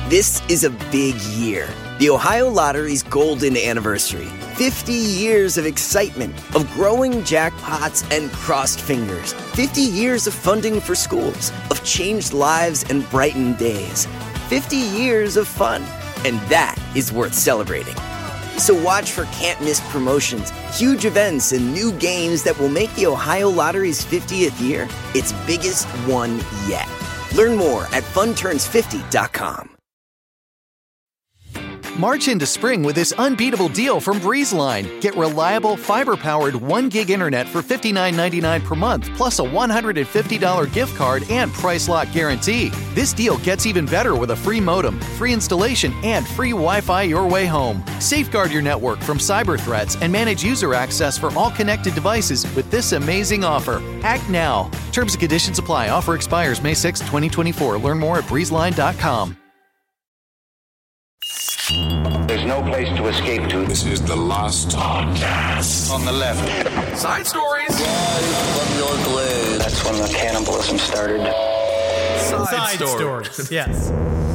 This is a big year. The Ohio Lottery's golden anniversary. 50 years of excitement, of growing jackpots and crossed fingers. 50 years of funding for schools, of changed lives and brightened days. 50 years of fun. And that is worth celebrating. So watch for can't-miss promotions, huge events, and new games that will make the Ohio Lottery's 50th year its biggest one yet. Learn more at funturns50.com. March into spring with this unbeatable deal from BreezeLine. Get reliable, fiber-powered 1 gig internet for $59.99 per month, plus a $150 gift card and price lock guarantee. This deal gets even better with a free modem, free installation, and free Wi-Fi your way home. Safeguard your network from cyber threats and manage user access for all connected devices with this amazing offer. Act now. Terms and conditions apply. Offer expires May 6, 2024. Learn more at breezeline.com. There's no place to escape to. This is the Lost Podcast. On the left. Side stories. From your glade. That's when the cannibalism started. Side stories. Yes.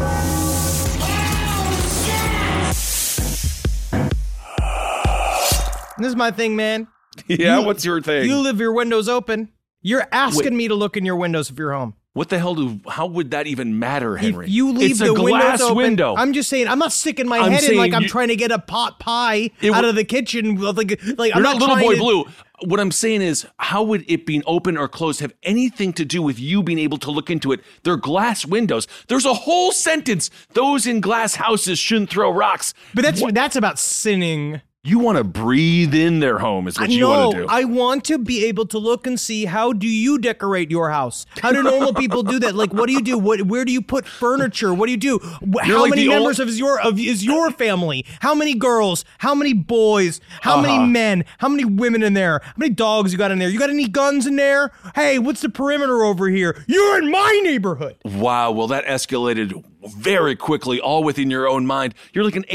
This is my thing, man. Yeah, what's your thing? You leave your windows open. You're asking me to look in your windows if you're home. What the hell how would that even matter, Henry? If you leave it's the a glass windows open, window. I'm just saying, I'm not sticking my head in like I'm trying to get a pot pie out of the kitchen. Like you're I'm not Little Boy to... Blue. What I'm saying is, how would it being open or closed have anything to do with you being able to look into it? They're glass windows. There's a whole sentence. Those in glass houses shouldn't throw rocks. But that's about sinning. You want to breathe in their home is what you want to do. I want to be able to look and see, how do you decorate your house? How do normal people do that? Like, what do you do? Where do you put furniture? What do you do? How many members is your family? How many girls? How many boys? How many men? How many women in there? How many dogs you got in there? You got any guns in there? Hey, what's the perimeter over here? You're in my neighborhood. Wow, well, that escalated very quickly, all within your own mind. You're like an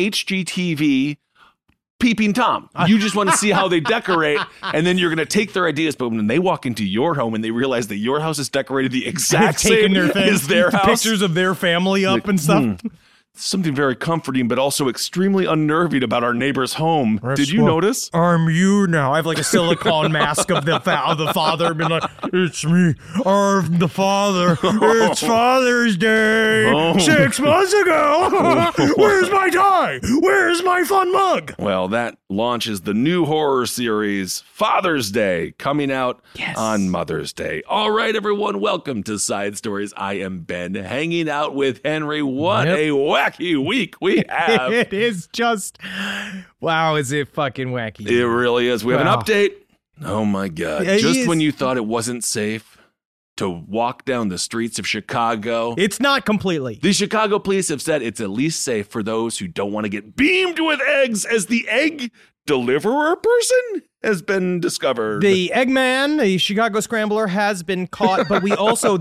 HGTV Peeping Tom. You just want to see how they decorate, and then you're going to take their ideas. But when they walk into your home and they realize that your house is decorated the exact same as their house, pictures of their family up and stuff. Something very comforting, but also extremely unnerving about our neighbor's home. Did you notice? I'm you now. I have like a silicone mask of the father, being like, "It's me, I'm the father. It's Father's Day. 6 months ago. Where's my tie? Where's my fun mug?" Well, that launches the new horror series, Father's Day, coming out on Mother's Day. All right, everyone, welcome to Side Stories. I am Ben, hanging out with Henry. What a wacky week we have. It is just, wow, is it fucking wacky. It really is. We have an update. Oh, my God. Just when you thought it wasn't safe to walk down the streets of Chicago. It's not completely. The Chicago police have said it's at least safe for those who don't want to get beamed with eggs, as the egg deliverer person has been discovered. The Eggman, the Chicago Scrambler, has been caught, but we also,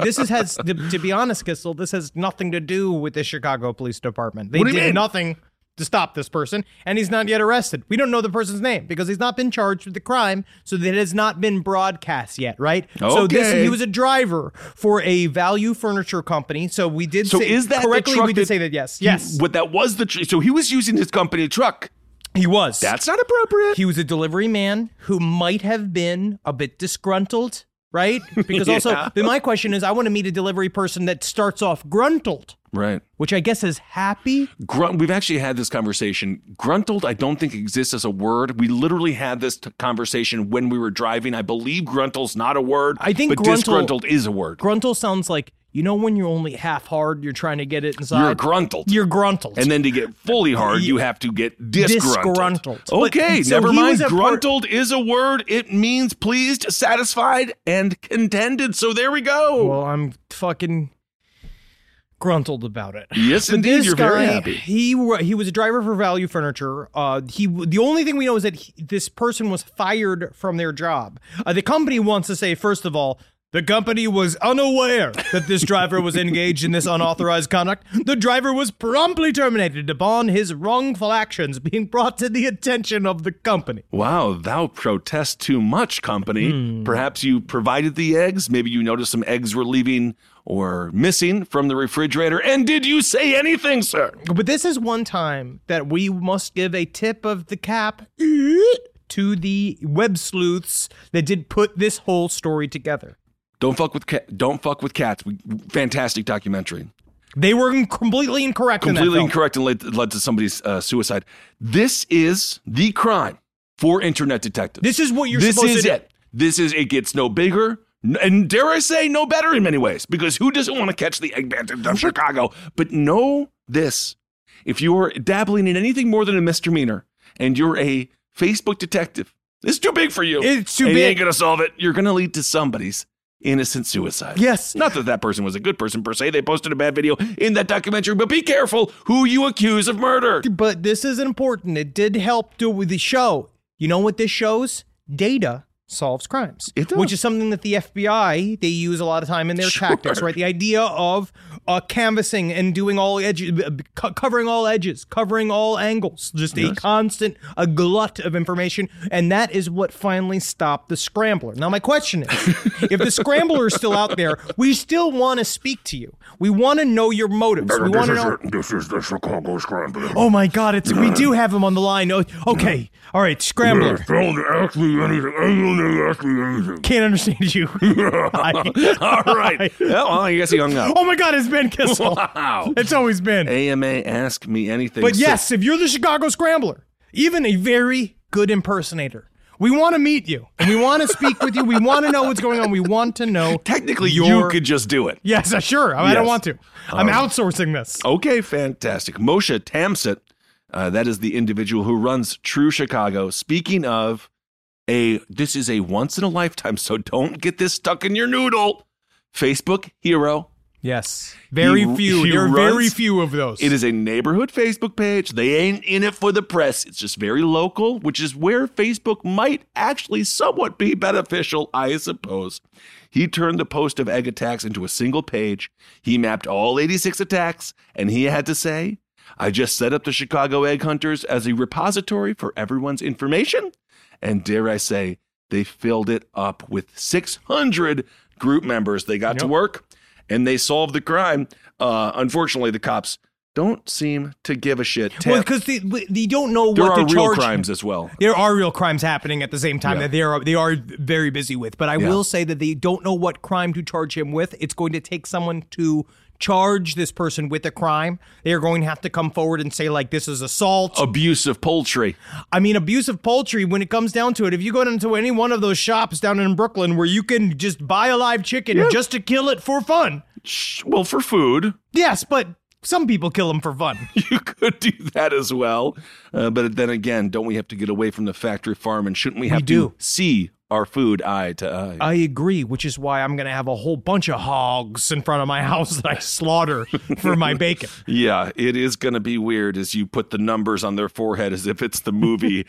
to be honest, Kissel, this has nothing to do with the Chicago Police Department. They did nothing to stop this person, and he's not yet arrested. We don't know the person's name because he's not been charged with the crime, so that it has not been broadcast yet, right? Okay. So he was a driver for a value furniture company, so we did say, is that correctly, the truck we did say that, yes. But that was so he was using his company truck. He was. That's not appropriate. He was a delivery man who might have been a bit disgruntled, right? Because also, my question is, I want to meet a delivery person that starts off gruntled. Right. Which I guess is happy. We've actually had this conversation. Gruntled, I don't think exists as a word. We literally had this conversation when we were driving. I believe gruntle's not a word. I think disgruntled is a word. Gruntle sounds like, you know, when you're only half hard, you're trying to get it inside. You're gruntled. You're gruntled. And then to get fully hard, you have to get disgruntled. Okay, but, never mind. Gruntled is a word. It means pleased, satisfied, and contented. So there we go. Well, I'm fucking gruntled about it. Yes, indeed. You're very happy. He was a driver for Value Furniture. The only thing we know is that this person was fired from their job. The company wants to say, first of all, the company was unaware that this driver was engaged in this unauthorized conduct. The driver was promptly terminated upon his wrongful actions being brought to the attention of the company. Wow, thou protest too much, company. Perhaps you provided the eggs. Maybe you noticed some eggs were leaving or missing from the refrigerator. And did you say anything, sir? But this is one time that we must give a tip of the cap to the web sleuths that did put this whole story together. Don't fuck with cats. Fantastic documentary. They were completely incorrect. Completely incorrect and led to somebody's suicide. This is the crime for internet detectives. This is what you're supposed to do. This is it. Gets no bigger. And dare I say, no better in many ways, because who doesn't want to catch the egg bandit of Chicago? But know this, if you're dabbling in anything more than a misdemeanor and you're a Facebook detective, it's too big for you. It's too big. You ain't going to solve it. You're going to lead to somebody's innocent suicide. Yes. Not that person was a good person per se. They posted a bad video in that documentary, but be careful who you accuse of murder. But this is important. It did help do with the show. You know what this shows? Data solves crimes, which is something that the FBI, they use a lot of time in their tactics, right? The idea of canvassing and doing all edges, covering all edges, covering all angles, just a constant, a glut of information. And that is what finally stopped the Scrambler. Now, my question is, if the Scrambler is still out there, we still want to speak to you. We want to know your motives. We want to know. This is the Chicago Scrambler. Oh my God, we do have him on the line. Okay. All right, Scrambler. Don't ask me anything. Can't understand you. All right. Well, I guess he hung up. Oh my God, it's Ben Kissel. Wow. It's always been. AMA, ask me anything. But yes, if you're the Chicago Scrambler, even a very good impersonator, we want to meet you. And we want to speak with you. We want to know what's going on. We want to know. Technically, you could just do it. Yes, sure. I don't want to. I'm outsourcing this. Okay, fantastic. Moshe Tamset, that is the individual who runs True Chicago. Speaking of, this is a once in a lifetime, so don't get this stuck in your noodle. Facebook hero. Yes. Very few. There are very few of those. It is a neighborhood Facebook page. They ain't in it for the press. It's just very local, which is where Facebook might actually somewhat be beneficial, I suppose. He turned the post of egg attacks into a single page. He mapped all 86 attacks, and he had to say, I just set up the Chicago Egg Hunters as a repository for everyone's information. And dare I say, they filled it up with 600 group members. They got to work and they solved the crime. Unfortunately, the cops don't seem to give a shit. Well, because they don't know what to charge. There are real crimes as well. There are real crimes happening at the same time that they are very busy with. But I will say that they don't know what crime to charge him with. It's going to take someone to charge this person with a crime. They are going to have to come forward and say, like, this is assault. Abuse of poultry. I mean, abuse of poultry, when it comes down to it, if you go into any one of those shops down in Brooklyn where you can just buy a live chicken just to kill it for fun. Well, for food. Yes, but some people kill them for fun. You could do that as well. But then again, don't we have to get away from the factory farm? And shouldn't we have to see our food eye to eye? I agree, which is why I'm going to have a whole bunch of hogs in front of my house that I slaughter for my bacon. Yeah, it is going to be weird as you put the numbers on their forehead as if it's the movie.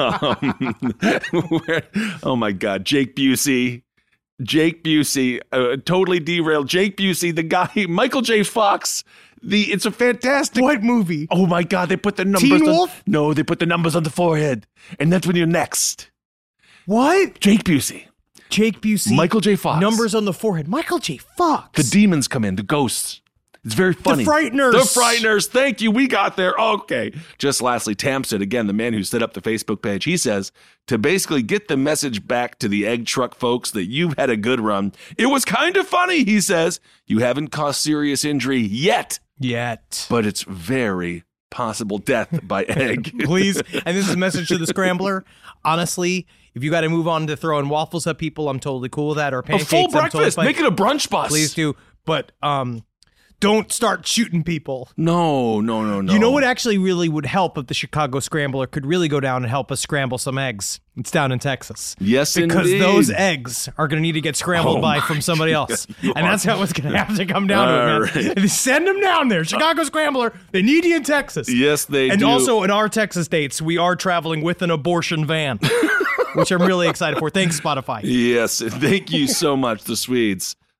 Oh, my God. Jake Busey, totally derailed. Jake Busey, the guy, Michael J. Fox. It's a fantastic. What movie? Oh, my God. They put the numbers. Teen Wolf? No, they put the numbers on the forehead. And that's when you're next. What? Jake Busey. Michael J. Fox. Numbers on the forehead. Michael J. Fox. The demons come in, the ghosts. It's very funny. The Frighteners. Thank you. We got there. Okay. Just lastly, Tamset, again, the man who set up the Facebook page, he says, to basically get the message back to the egg truck folks that you've had a good run. It was kind of funny, he says. You haven't caused serious injury yet. But it's very possible death by egg. Please. And this is a message to the Scrambler. Honestly, if you got to move on to throwing waffles at people, I'm totally cool with that. Or pancakes. A full breakfast. Make it a brunch bus. Please do. But don't start shooting people. No. You know what actually really would help if the Chicago Scrambler could really go down and help us scramble some eggs? It's down in Texas. Yes, because indeed. those eggs are going to need to get scrambled from somebody else. And that's how it's going to have to come down to it, man. Right. Send them down there. Chicago Scrambler, they need you in Texas. Yes, they do. And also in our Texas dates, we are traveling with an abortion van, which I'm really excited for. Thanks, Spotify. Yes, thank you so much, the Swedes.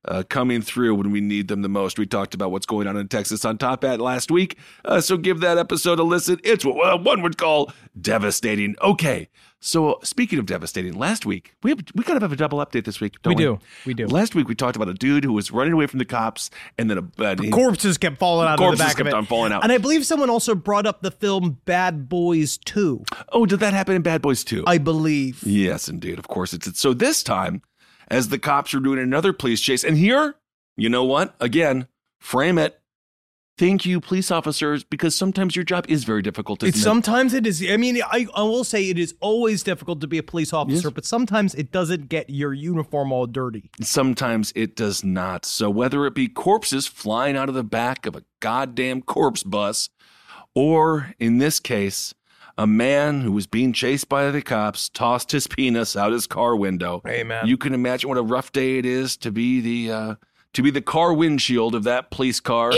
coming through when we need them the most. We talked about what's going on in Texas on Top Hat last week, so give that episode a listen. It's what one would call devastating. Okay, so speaking of devastating, last week, we kind of have a double update this week, don't we? We do. Last week we talked about a dude who was running away from the cops, and then corpses kept falling out of the back of it. Corpses kept on falling out. And I believe someone also brought up the film Bad Boys 2. Oh, did that happen in Bad Boys 2? I believe. Yes, indeed. Of course it's. So this time, as the cops are doing another police chase, and here, you know what? Again, frame it. Thank you, police officers, because sometimes your job is very difficult. Sometimes it is. I mean, I will say it is always difficult to be a police officer, Yes. but sometimes it doesn't get your uniform all dirty. Sometimes it does not. So whether it be corpses flying out of the back of a goddamn corpse bus, or in this case, a man who was being chased by the cops tossed his penis out his car window. Hey, man. You can imagine what a rough day it is to be the car windshield of that police car.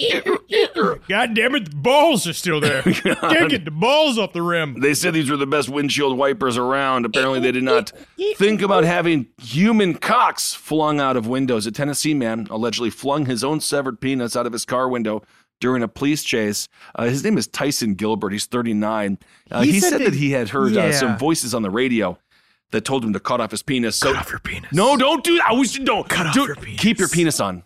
God damn it, the balls are still there. Can't get the balls off the rim. They said these were the best windshield wipers around. Apparently, they did not think about having human cocks flung out of windows. A Tennessee man allegedly flung his own severed penis out of his car window during a police chase. His name is Tyson Gilbert. He's 39. He said that he had heard some voices on the radio that told him to cut off his penis. So, Cut off your penis. No, don't do that. Don't. Cut off your penis. Keep your penis on.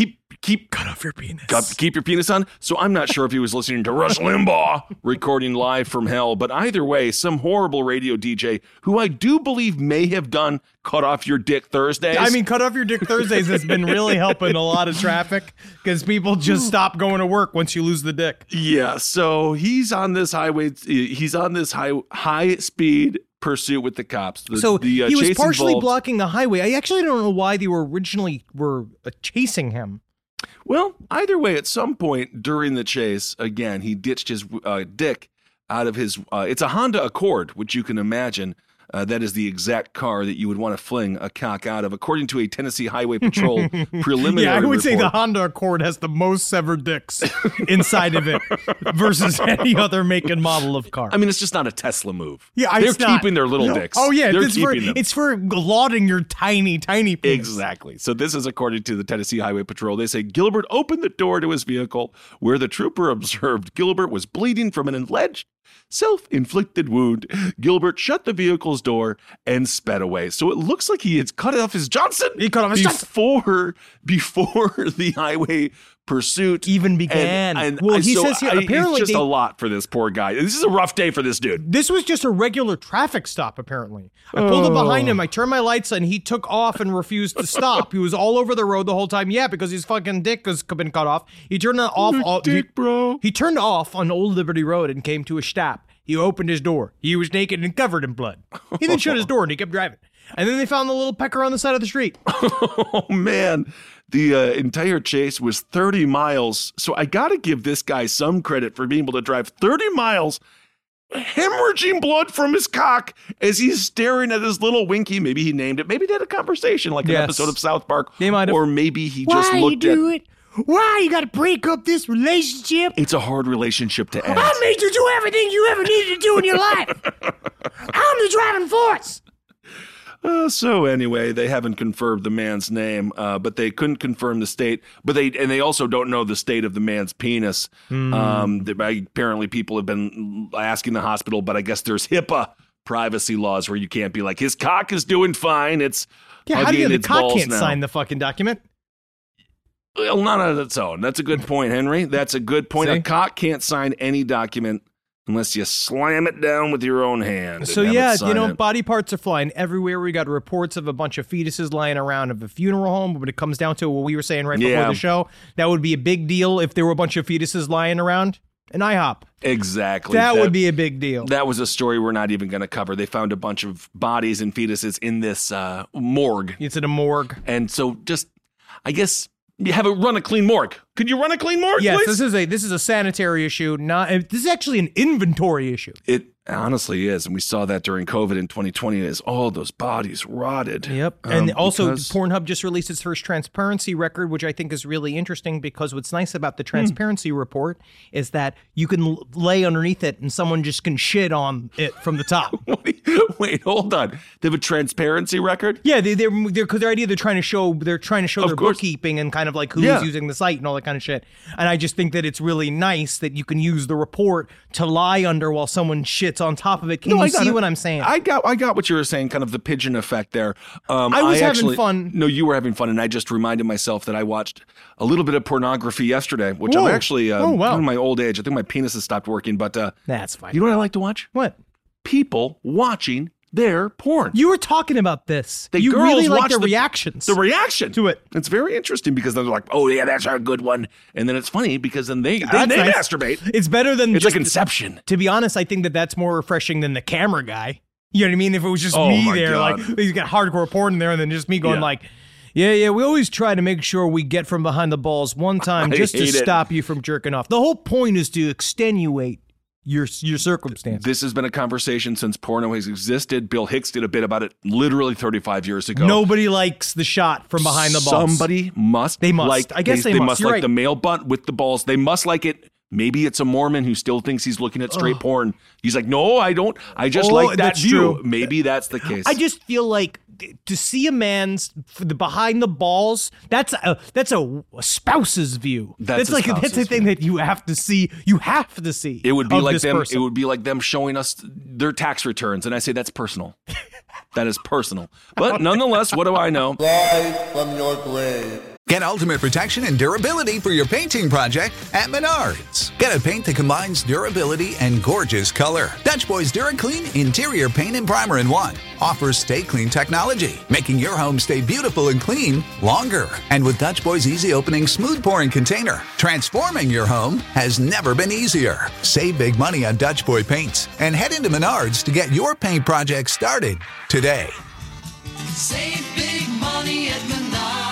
Cut off your penis. Keep your penis on. So I'm not sure if he was listening to Rush Limbaugh recording live from hell, but either way, some horrible radio DJ who I do believe may have done Cut Off Your Dick Thursdays. I mean, Cut Off Your Dick Thursdays has been really helping a lot of traffic because people just stop going to work once you lose the dick. Yeah, so he's on this highway. He's on this high speed pursuit with the cops. He was chase partially involved- blocking the highway. I actually don't know why they were originally chasing him. Well, either way, at some point during the chase, again, he ditched his dick out of his. It's a Honda Accord, which you can imagine. That is the exact car that you would want to fling a cock out of, according to a Tennessee Highway Patrol preliminary Yeah, I would say the report. Honda Accord has the most severed dicks inside of it versus any other make and model of car. I mean, it's just not a Tesla move. Yeah, they're it's not. keeping their little dicks. Oh yeah, they're it's for, keeping them. it's for lauding your tiny penis. Exactly. So this is according to the Tennessee Highway Patrol. They say Gilbert opened the door to his vehicle where the trooper observed Gilbert was bleeding from an alleged self-inflicted wound. Gilbert shut the vehicle's door and sped away. So it looks like he had cut off his Johnson. He cut off his Johnson. Before the highway pursuit Even began. Well, he says here, apparently it's just a lot for this poor guy. This is a rough day for this dude. This was just a regular traffic stop, apparently. I pulled up behind him, I turned my lights on, he took off and refused to stop. He was all over the road the whole time. Yeah, because his fucking dick has been cut off. He turned it off. Bro. He turned off on Old Liberty Road and came to a stop. He opened his door. He was naked and covered in blood. He then shut his door and he kept driving. And then they found the little pecker on the side of the street. Oh, man. The entire chase was 30 miles. So I got to give this guy some credit for being able to drive 30 miles, hemorrhaging blood from his cock as he's staring at his little Winky. Maybe he named it. Maybe they had a conversation like an episode of South Park. They might have. Or maybe he just looked at it? Why you got to break up this relationship? It's a hard relationship to end. I made you do everything you ever needed to do in your life. I'm the driving force. So anyway, they haven't confirmed the man's name, but they couldn't confirm the state. But they also don't know the state of the man's penis. Apparently, people have been asking the hospital, but I guess there's HIPAA privacy laws where you can't be like, his cock is doing fine. It's how do you? The cock can't now. sign the fucking document. Well, not on its own. That's a good point, Henry. That's a good point. See? A cock can't sign any document unless you slam it down with your own hand. So yeah, body parts are flying everywhere. We got reports of a bunch of fetuses lying around of a funeral home. But when it comes down to what we were saying right before the show, that would be a big deal if there were a bunch of fetuses lying around an IHOP. Exactly. That would be a big deal. That was a story we're not even going to cover. They found a bunch of bodies and fetuses in this morgue. It's in a morgue. And so just, I guess, you have run a clean morgue. Could you run a clean morgue, yes, please? this is a sanitary issue. This is actually an inventory issue. Honestly is. And we saw that during COVID in 2020 as all those bodies rotted. Yep. And also because- Pornhub just released its first transparency record, which I think is really interesting because what's nice about the transparency report is that you can lay underneath it and someone just can shit on it from the top. Wait, hold on. They have a transparency record? Yeah, because their idea they're trying to show their course. bookkeeping and kind of like who's using the site and all that kind of shit. And I just think that it's really nice that you can use the report to lie under while someone shits on top of it. Can you see what I'm saying? I got what you were saying, kind of the pigeon effect there. I was having fun. No, you were having fun, and I just reminded myself that I watched a little bit of pornography yesterday, which I'm actually in my old age. I think my penis has stopped working, but that's fine. You know what I like to watch? What? People watching their porn. You were talking about this. The you girls really like watch the reactions. The reaction to it. It's very interesting because they're like, oh, yeah, that's a good one. And then it's funny because then they nice. masturbate. It's better than it's like Inception. To be honest, I think that's more refreshing than the camera guy. You know what I mean? If it was just me there, God. like, he's got hardcore porn in there and then just me going like, yeah, we always try to make sure we get from behind the balls one time just to stop you from jerking off. The whole point is to extenuate your circumstances. This has been a conversation since porno has existed. Bill Hicks did a bit about it literally 35 years ago. Nobody likes the shot from behind the balls. Somebody must. They must. Like, I guess they must. You're like right. The male butt with the balls. They must like it. Maybe it's a Mormon who still thinks he's looking at straight porn. He's like, no, I don't. I just like that view. True. Maybe that's the case. I just feel like to see a man's behind the balls, that's a spouse's view. That's a thing that you have to see. You have to see. It would be like them. Person. It would be like them showing us their tax returns, and I say that's personal. That is personal. But nonetheless, what do I know? Rise from your grave. Get ultimate protection and durability for your painting project at Menards. Get a paint that combines durability and gorgeous color. Dutch Boys DuraClean Interior Paint and Primer in One offers Stay Clean technology, making your home stay beautiful and clean longer. And with Dutch Boys Easy Opening Smooth Pouring Container, transforming your home has never been easier. Save big money on Dutch Boy paints and head into Menards to get your paint project started today. Save big money at Menards.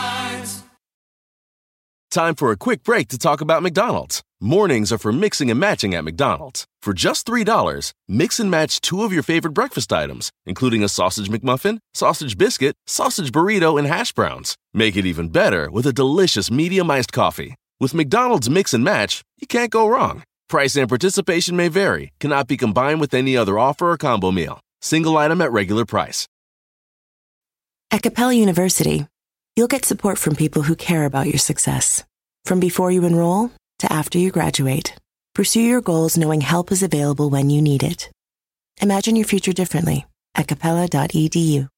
Time for a quick break to talk about McDonald's. Mornings are for mixing and matching at McDonald's. For just $3, mix and match 2 of your favorite breakfast items, including a sausage McMuffin, sausage biscuit, sausage burrito, and hash browns. Make it even better with a delicious medium iced coffee. With McDonald's Mix and Match, you can't go wrong. Price and participation may vary, cannot be combined with any other offer or combo meal. Single item at regular price. At Capella University, you'll get support from people who care about your success. From before you enroll to after you graduate, pursue your goals knowing help is available when you need it. Imagine your future differently at capella.edu.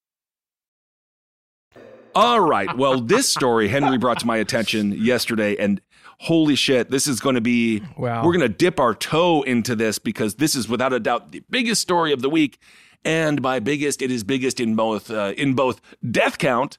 All right. Well, this story Henry brought to my attention yesterday, and holy shit, this is going to be, we're going to dip our toe into this because this is without a doubt the biggest story of the week. And by biggest, it is biggest in both death count,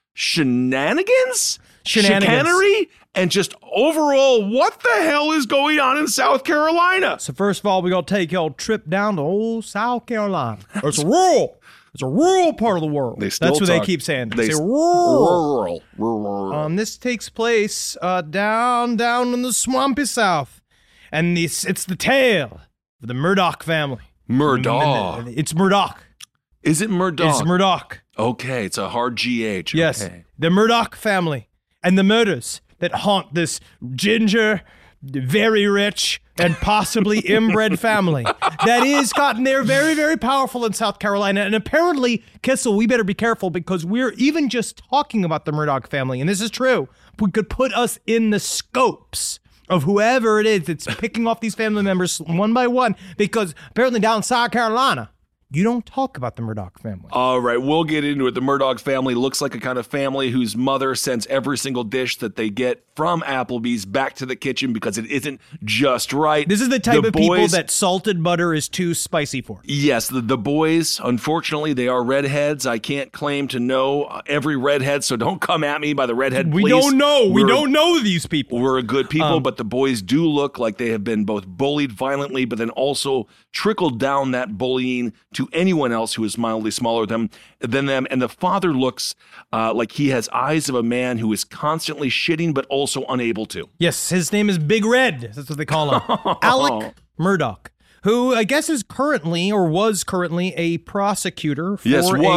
chicanery, and just overall, what the hell is going on in South Carolina? So first of all, we're going to take y'all trip down to old South Carolina. It's a rural part of the world. That's what they keep saying. They say rural. This takes place down in the swampy South. And it's the tale of the Murdaugh family. Murdaugh. It's Murdaugh. Is it Murdaugh? It's Murdaugh. Okay, it's a hard GH. Yes, okay. The Murdaugh family and the murders that haunt this ginger, very rich, and possibly inbred family that is gotten there very, very powerful in South Carolina. And apparently, Kissel, we better be careful because we're even just talking about the Murdaugh family, and this is true, we could put us in the scopes of whoever it is that's picking off these family members one by one, because apparently down in South Carolina, you don't talk about the Murdaugh family. All right, we'll get into it. The Murdaugh family looks like a kind of family whose mother sends every single dish that they get from Applebee's back to the kitchen because it isn't just right. This is the type of people that salted butter is too spicy for. Yes, the boys, unfortunately, they are redheads. I can't claim to know every redhead, so don't come at me by the redhead, please. We don't know. We don't know these people. We're a good people, but the boys do look like they have been both bullied violently, but then also trickled down that bullying to anyone else who is mildly smaller than them. And the father looks like he has eyes of a man who is constantly shitting, but also unable to. Yes, his name is Big Red. That's what they call him. Alec Murdaugh who I guess is currently or was currently a prosecutor for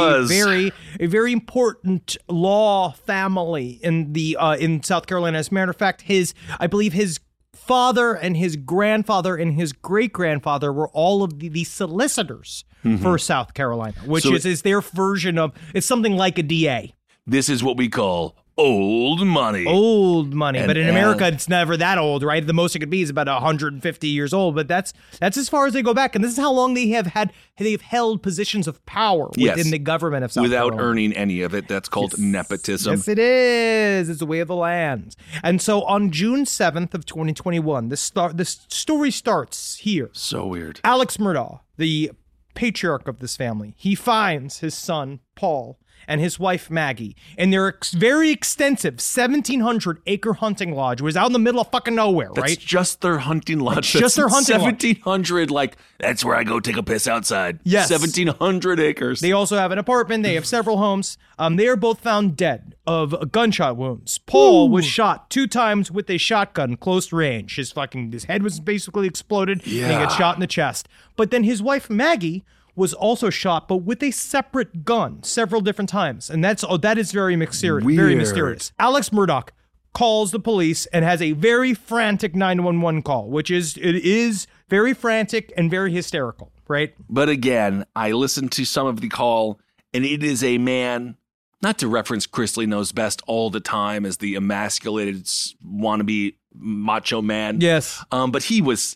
a very important law family in the in South Carolina. As a matter of fact, I believe his father and his grandfather and his great-grandfather were all of the solicitors for South Carolina, which is their version of, it's something like a DA. This is what we call old money. Old money. But in America, it's never that old, right? The most it could be is about 150 years old. But that's as far as they go back. And this is how long they've held positions of power within the government of South Carolina. Without earning any of it. That's called nepotism. Yes, it is. It's the way of the land. And so on June 7th of 2021, this story starts here. So weird. Alex Murdaugh, the patriarch of this family, he finds his son, Paul, and his wife, Maggie, in their very extensive 1,700-acre hunting lodge. It was out in the middle of fucking nowhere, right? That's just their hunting lodge. That's just their hunting lodge. 1,700, like, that's where I go take a piss outside. Yes. 1,700 acres. They also have an apartment. They have several homes. They are both found dead of gunshot wounds. Paul was shot 2 times with a shotgun, close range. His head was basically exploded, and he got shot in the chest. But then his wife, Maggie, was also shot, but with a separate gun several different times. And that is very mysterious. Very mysterious. Alex Murdaugh calls the police and has a very frantic 911 call, it is very frantic and very hysterical, right? But again, I listened to some of the call, and it is a man, not to reference Chris Lee Knows Best all the time as the emasculated wannabe macho man. Yes. But he was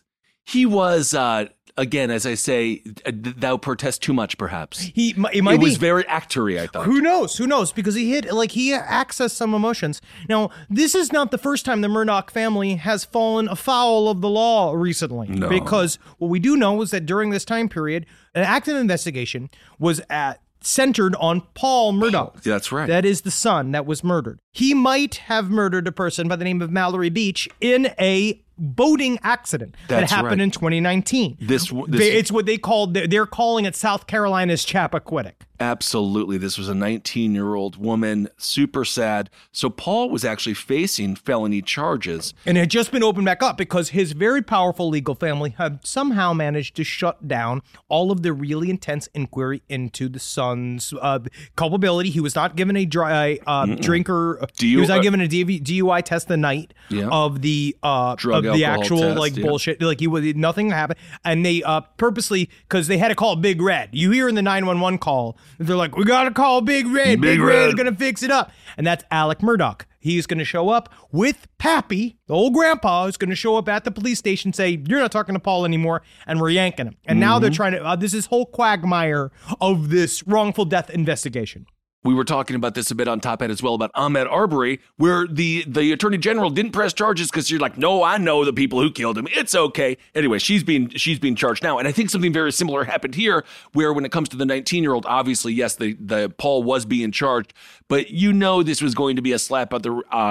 again, as I say, thou protest too much, perhaps. It was very actory, I thought. Who knows? Because he accessed some emotions. Now, this is not the first time the Murdaugh family has fallen afoul of the law recently. No. Because what we do know is that during this time period, an active investigation was centered on Paul Murdaugh. That's right. That is the son that was murdered. He might have murdered a person by the name of Mallory Beach in a boating accident that happened in 2019. It's what they're calling it South Carolina's Chappaquiddick. Absolutely. This was a 19-year-old woman, super sad. So Paul was actually facing felony charges. And it had just been opened back up because his very powerful legal family had somehow managed to shut down all of the really intense inquiry into the son's culpability. He was not given a drinker. He was not given a DUI test the night of the actual test, bullshit. Nothing happened. And they purposely, because they had to call Big Red. You hear in the 911 call, they're like, we got to call Big Red. Big Red's going to fix it up. And that's Alec Murdaugh. He's going to show up with Pappy, the old grandpa, who's going to show up at the police station, say, you're not talking to Paul anymore, and we're yanking him. And now they're trying to, this is whole quagmire of this wrongful death investigation. We were talking about this a bit on Top Hat as well about Ahmaud Arbery, where the attorney general didn't press charges because you're like, no, I know the people who killed him. It's okay. Anyway, she's being charged now. And I think something very similar happened here, where when it comes to the 19-year-old, obviously, yes, the Paul was being charged, but this was going to be a slap on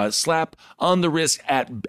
the wrist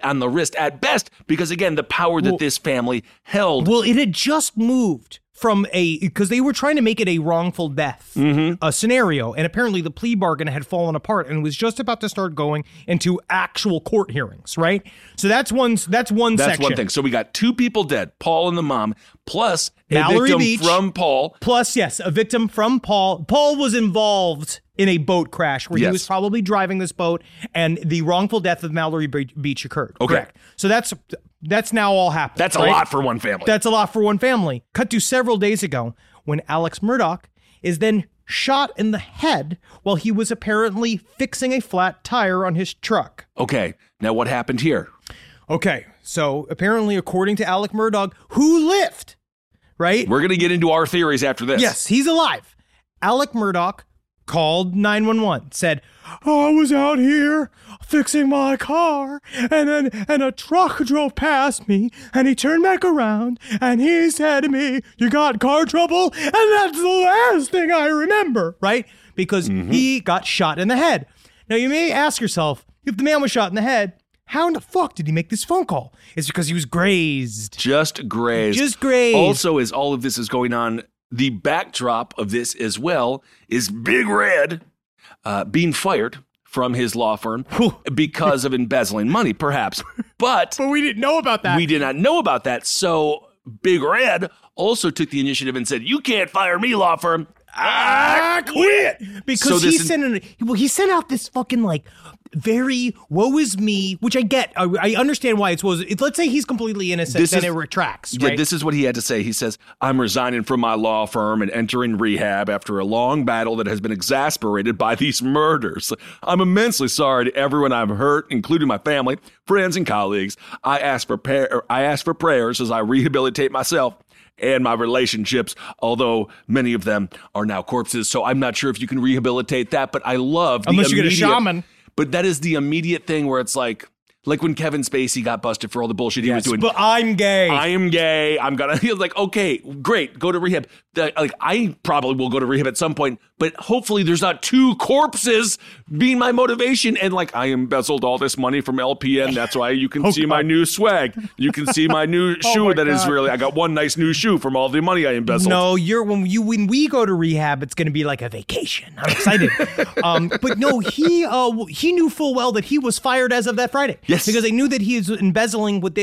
at best, because again, the power that this family held. Well, it had just moved because they were trying to make it a wrongful death scenario, and apparently the plea bargain had fallen apart and was just about to start going into actual court hearings, right? So that's one section. That's one thing. So we got 2 people dead, Paul and the mom, plus Mallory victim Beach, from Paul. Plus, yes, a victim from Paul. Paul was involved in a boat crash where he was probably driving this boat, and the wrongful death of Mallory Beach occurred. Okay. Correct. So that's now all happened. That's a lot for one family. That's a lot for one family. Cut to several days ago when Alex Murdaugh is then shot in the head while he was apparently fixing a flat tire on his truck. Okay. Now what happened here? Okay. So apparently, according to Alec Murdaugh, who lived, right? We're going to get into our theories after this. Yes, he's alive. Alec Murdaugh called 911, said, I was out here fixing my car, and a truck drove past me, and he turned back around, and he said to me, you got car trouble? And that's the last thing I remember, right? Because he got shot in the head. Now, you may ask yourself, if the man was shot in the head, how in the fuck did he make this phone call? It's because he was grazed. Just grazed. Also, as all of this is going on, the backdrop of this as well is Big Red being fired from his law firm because of embezzling money, perhaps. But we didn't know about that. We did not know about that. So Big Red also took the initiative and said, "You can't fire me, law firm. I quit." Because he sent out this fucking like very woe is me, which I get. I understand why it's woe. Let's say he's completely innocent, then it retracts. Right? Yeah, this is what he had to say. He says, "I'm resigning from my law firm and entering rehab after a long battle that has been exasperated by these murders. I'm immensely sorry to everyone I've hurt, including my family, friends, and colleagues. I ask for prayers as I rehabilitate myself and my relationships, although many of them are now corpses. So I'm not sure if you can rehabilitate that, but I love the unless you get a shaman." But that is the immediate thing where it's like when Kevin Spacey got busted for all the bullshit he was doing. But I'm gay. I am gay. I'm gonna. He was like, okay, great, go to rehab. I probably will go to rehab at some point, but hopefully there's not 2 corpses being my motivation. And like, I embezzled all this money from LPN. That's why you can see my new swag. You can see my new shoe. Is really. I got one nice new shoe from all the money I embezzled. No, when we go to rehab, it's going to be like a vacation. I'm excited. But no, he knew full well that he was fired as of that Friday. Yes, because they knew that he was embezzling what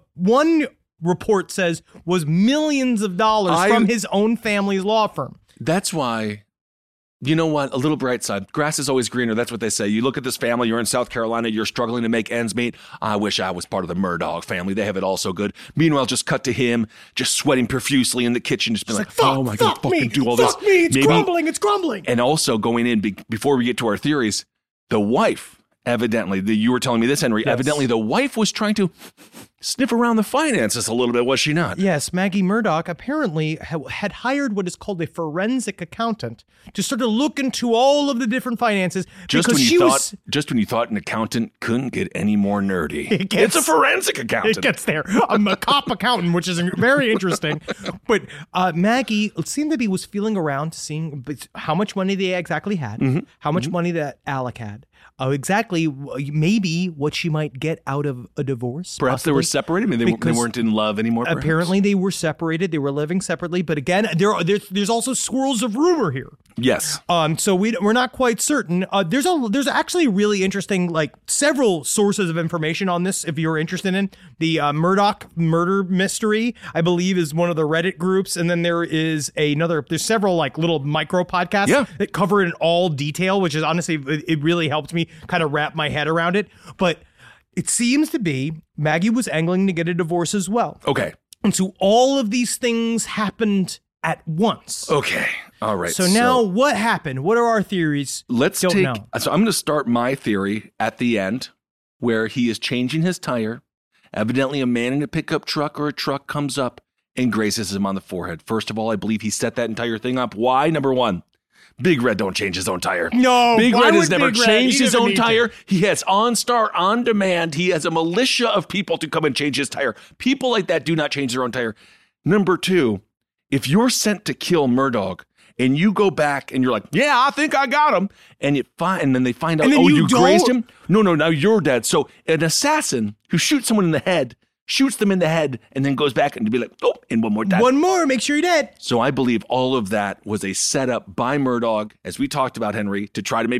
one report says was millions of dollars from his own family's law firm. That's why, you know what? A little bright side. Grass is always greener. That's what they say. You look at this family. You're in South Carolina. You're struggling to make ends meet. I wish I was part of the Murdaugh family. They have it all so good. Meanwhile, just cut to him, just sweating profusely in the kitchen, just being like, oh my God, fucking do all this. Fuck me. It's crumbling. It's crumbling. And also going in, before we get to our theories, the wife, evidently, you were telling me this, Henry, evidently the wife was trying to sniff around the finances a little bit, was she not? Yes, Maggie Murdaugh apparently had hired what is called a forensic accountant to sort of look into all of the different finances. Just when you thought an accountant couldn't get any more nerdy. It's a forensic accountant. It gets there. I'm a cop accountant, which is very interesting. But Maggie, it seemed to be, was feeling around, seeing how much money they exactly had, how much money that Alec had. Exactly, maybe what she might get out of a divorce. Perhaps they were separated. I mean, they weren't in love anymore. Perhaps. Apparently, they were separated. They were living separately. But again, there's also swirls of rumor here. Yes. So we're not quite certain. There's actually really interesting, like, several sources of information on this. If you're interested in the Murdaugh murder mystery, I believe is one of the Reddit groups, and then there's several like little micro podcasts that cover it in all detail, which is honestly it really helped me kind of wrap my head around it. But it seems to be Maggie was angling to get a divorce as well. Okay. And so all of these things happened at once. Okay. All right. So now what happened? What are our theories? So I'm going to start my theory at the end where he is changing his tire. Evidently a man in a pickup truck or a truck comes up and grazes him on the forehead. First of all, I believe he set that entire thing up. Why? Number one, Big Red don't change his own tire. No, Big Red has never changed his own tire. He has OnStar on demand. He has a militia of people to come and change his tire. People like that do not change their own tire. Number two, if you're sent to kill Murdaugh and you go back and you're like, yeah, I think I got him, and then they find out, you grazed him? No, now you're dead. So an assassin who shoots someone in the head, shoots them in the head, and then goes back and to be like, oh, and one more death. One more, make sure you're dead. So I believe all of that was a setup by Murdaugh, as we talked about, Henry, to try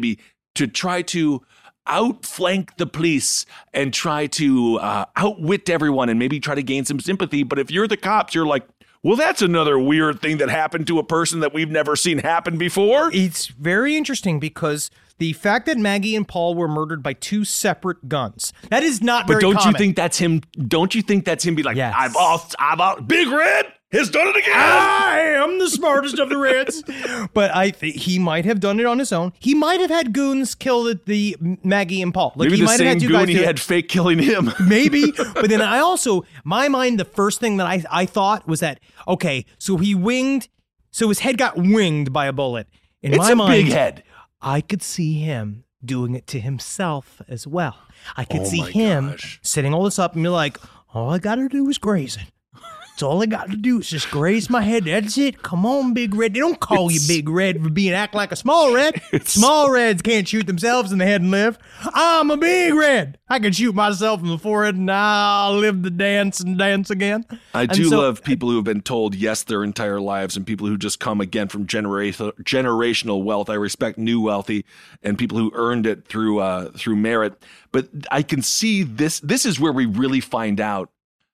to outflank the police and try to outwit everyone and maybe try to gain some sympathy. But if you're the cops, you're like, well, that's another weird thing that happened to a person that we've never seen happen before. It's very interesting because the fact that Maggie and Paul were murdered by two separate guns, that is not very common. But don't you think that's him? Don't you think that's him be like, yes. I've Big Red has done it again. I am the smartest of the Reds. But I think he might have done it on his own. He might have had goons kill the Maggie and Paul. Maybe he the might same have had two goon guys he had fake killing him. Maybe. But then my mind, the first thing that I thought was that, okay, so his head got winged by a bullet. In it's my a mind, big head. I could see him doing it to himself as well. I could see him setting all this up and be like, all I got to do is graze it. That's all I got to do is just graze my head. That's it. Come on, Big Red. They don't call you Big Red for act like a small red. Small reds can't shoot themselves in the head and live. I'm a Big Red. I can shoot myself in the forehead and I'll live the dance and dance again. I do love people who have been told yes their entire lives and people who just come again from generational wealth. I respect new wealthy and people who earned it through merit. But I can see this. This is where we really find out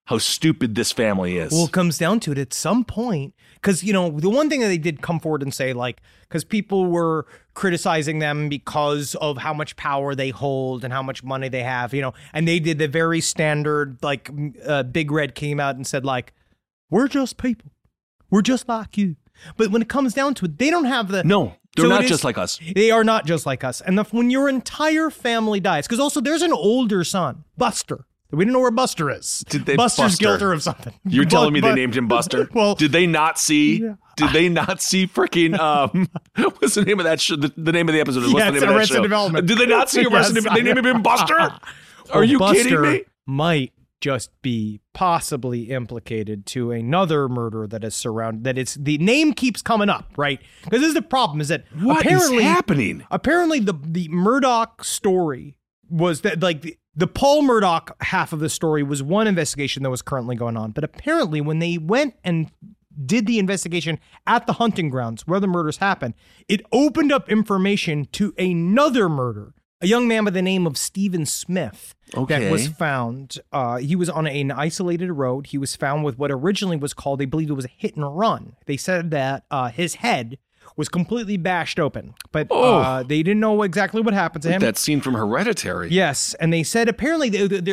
how stupid this family is. Well, it comes down to it at some point, because, the one thing that they did come forward and say, like, because people were criticizing them because of how much power they hold and how much money they have, and they did the very standard, like, Big Red came out and said, like, we're just people. We're just like you. But when it comes down to it, they don't have the... No, they're not just like us. They are not just like us. And when your entire family dies, because also there's an older son, Buster. We don't know where Buster is. Buster's guilty of something. You're telling me they named him Buster? Well, did they not see? Yeah. Did they not see freaking? What's the name of that show? The name of the episode. What's the name of that show? Development. Did they not see Arrested Development? They named him Buster. Are you kidding me? Might just be possibly implicated to another murder that is surrounded. The name keeps coming up, right? Because this is the problem. Is that what is happening? Apparently, the Murdaugh story was that the Paul Murdaugh half of the story was one investigation that was currently going on. But apparently when they went and did the investigation at the hunting grounds where the murders happened, it opened up information to another murder. A young man by the name of Stephen Smith that was found. He was on an isolated road. He was found with what originally was called, they believe it was a hit and run. They said that his head was completely bashed open, but they didn't know exactly what happened to him. That scene from Hereditary. Yes, and they said apparently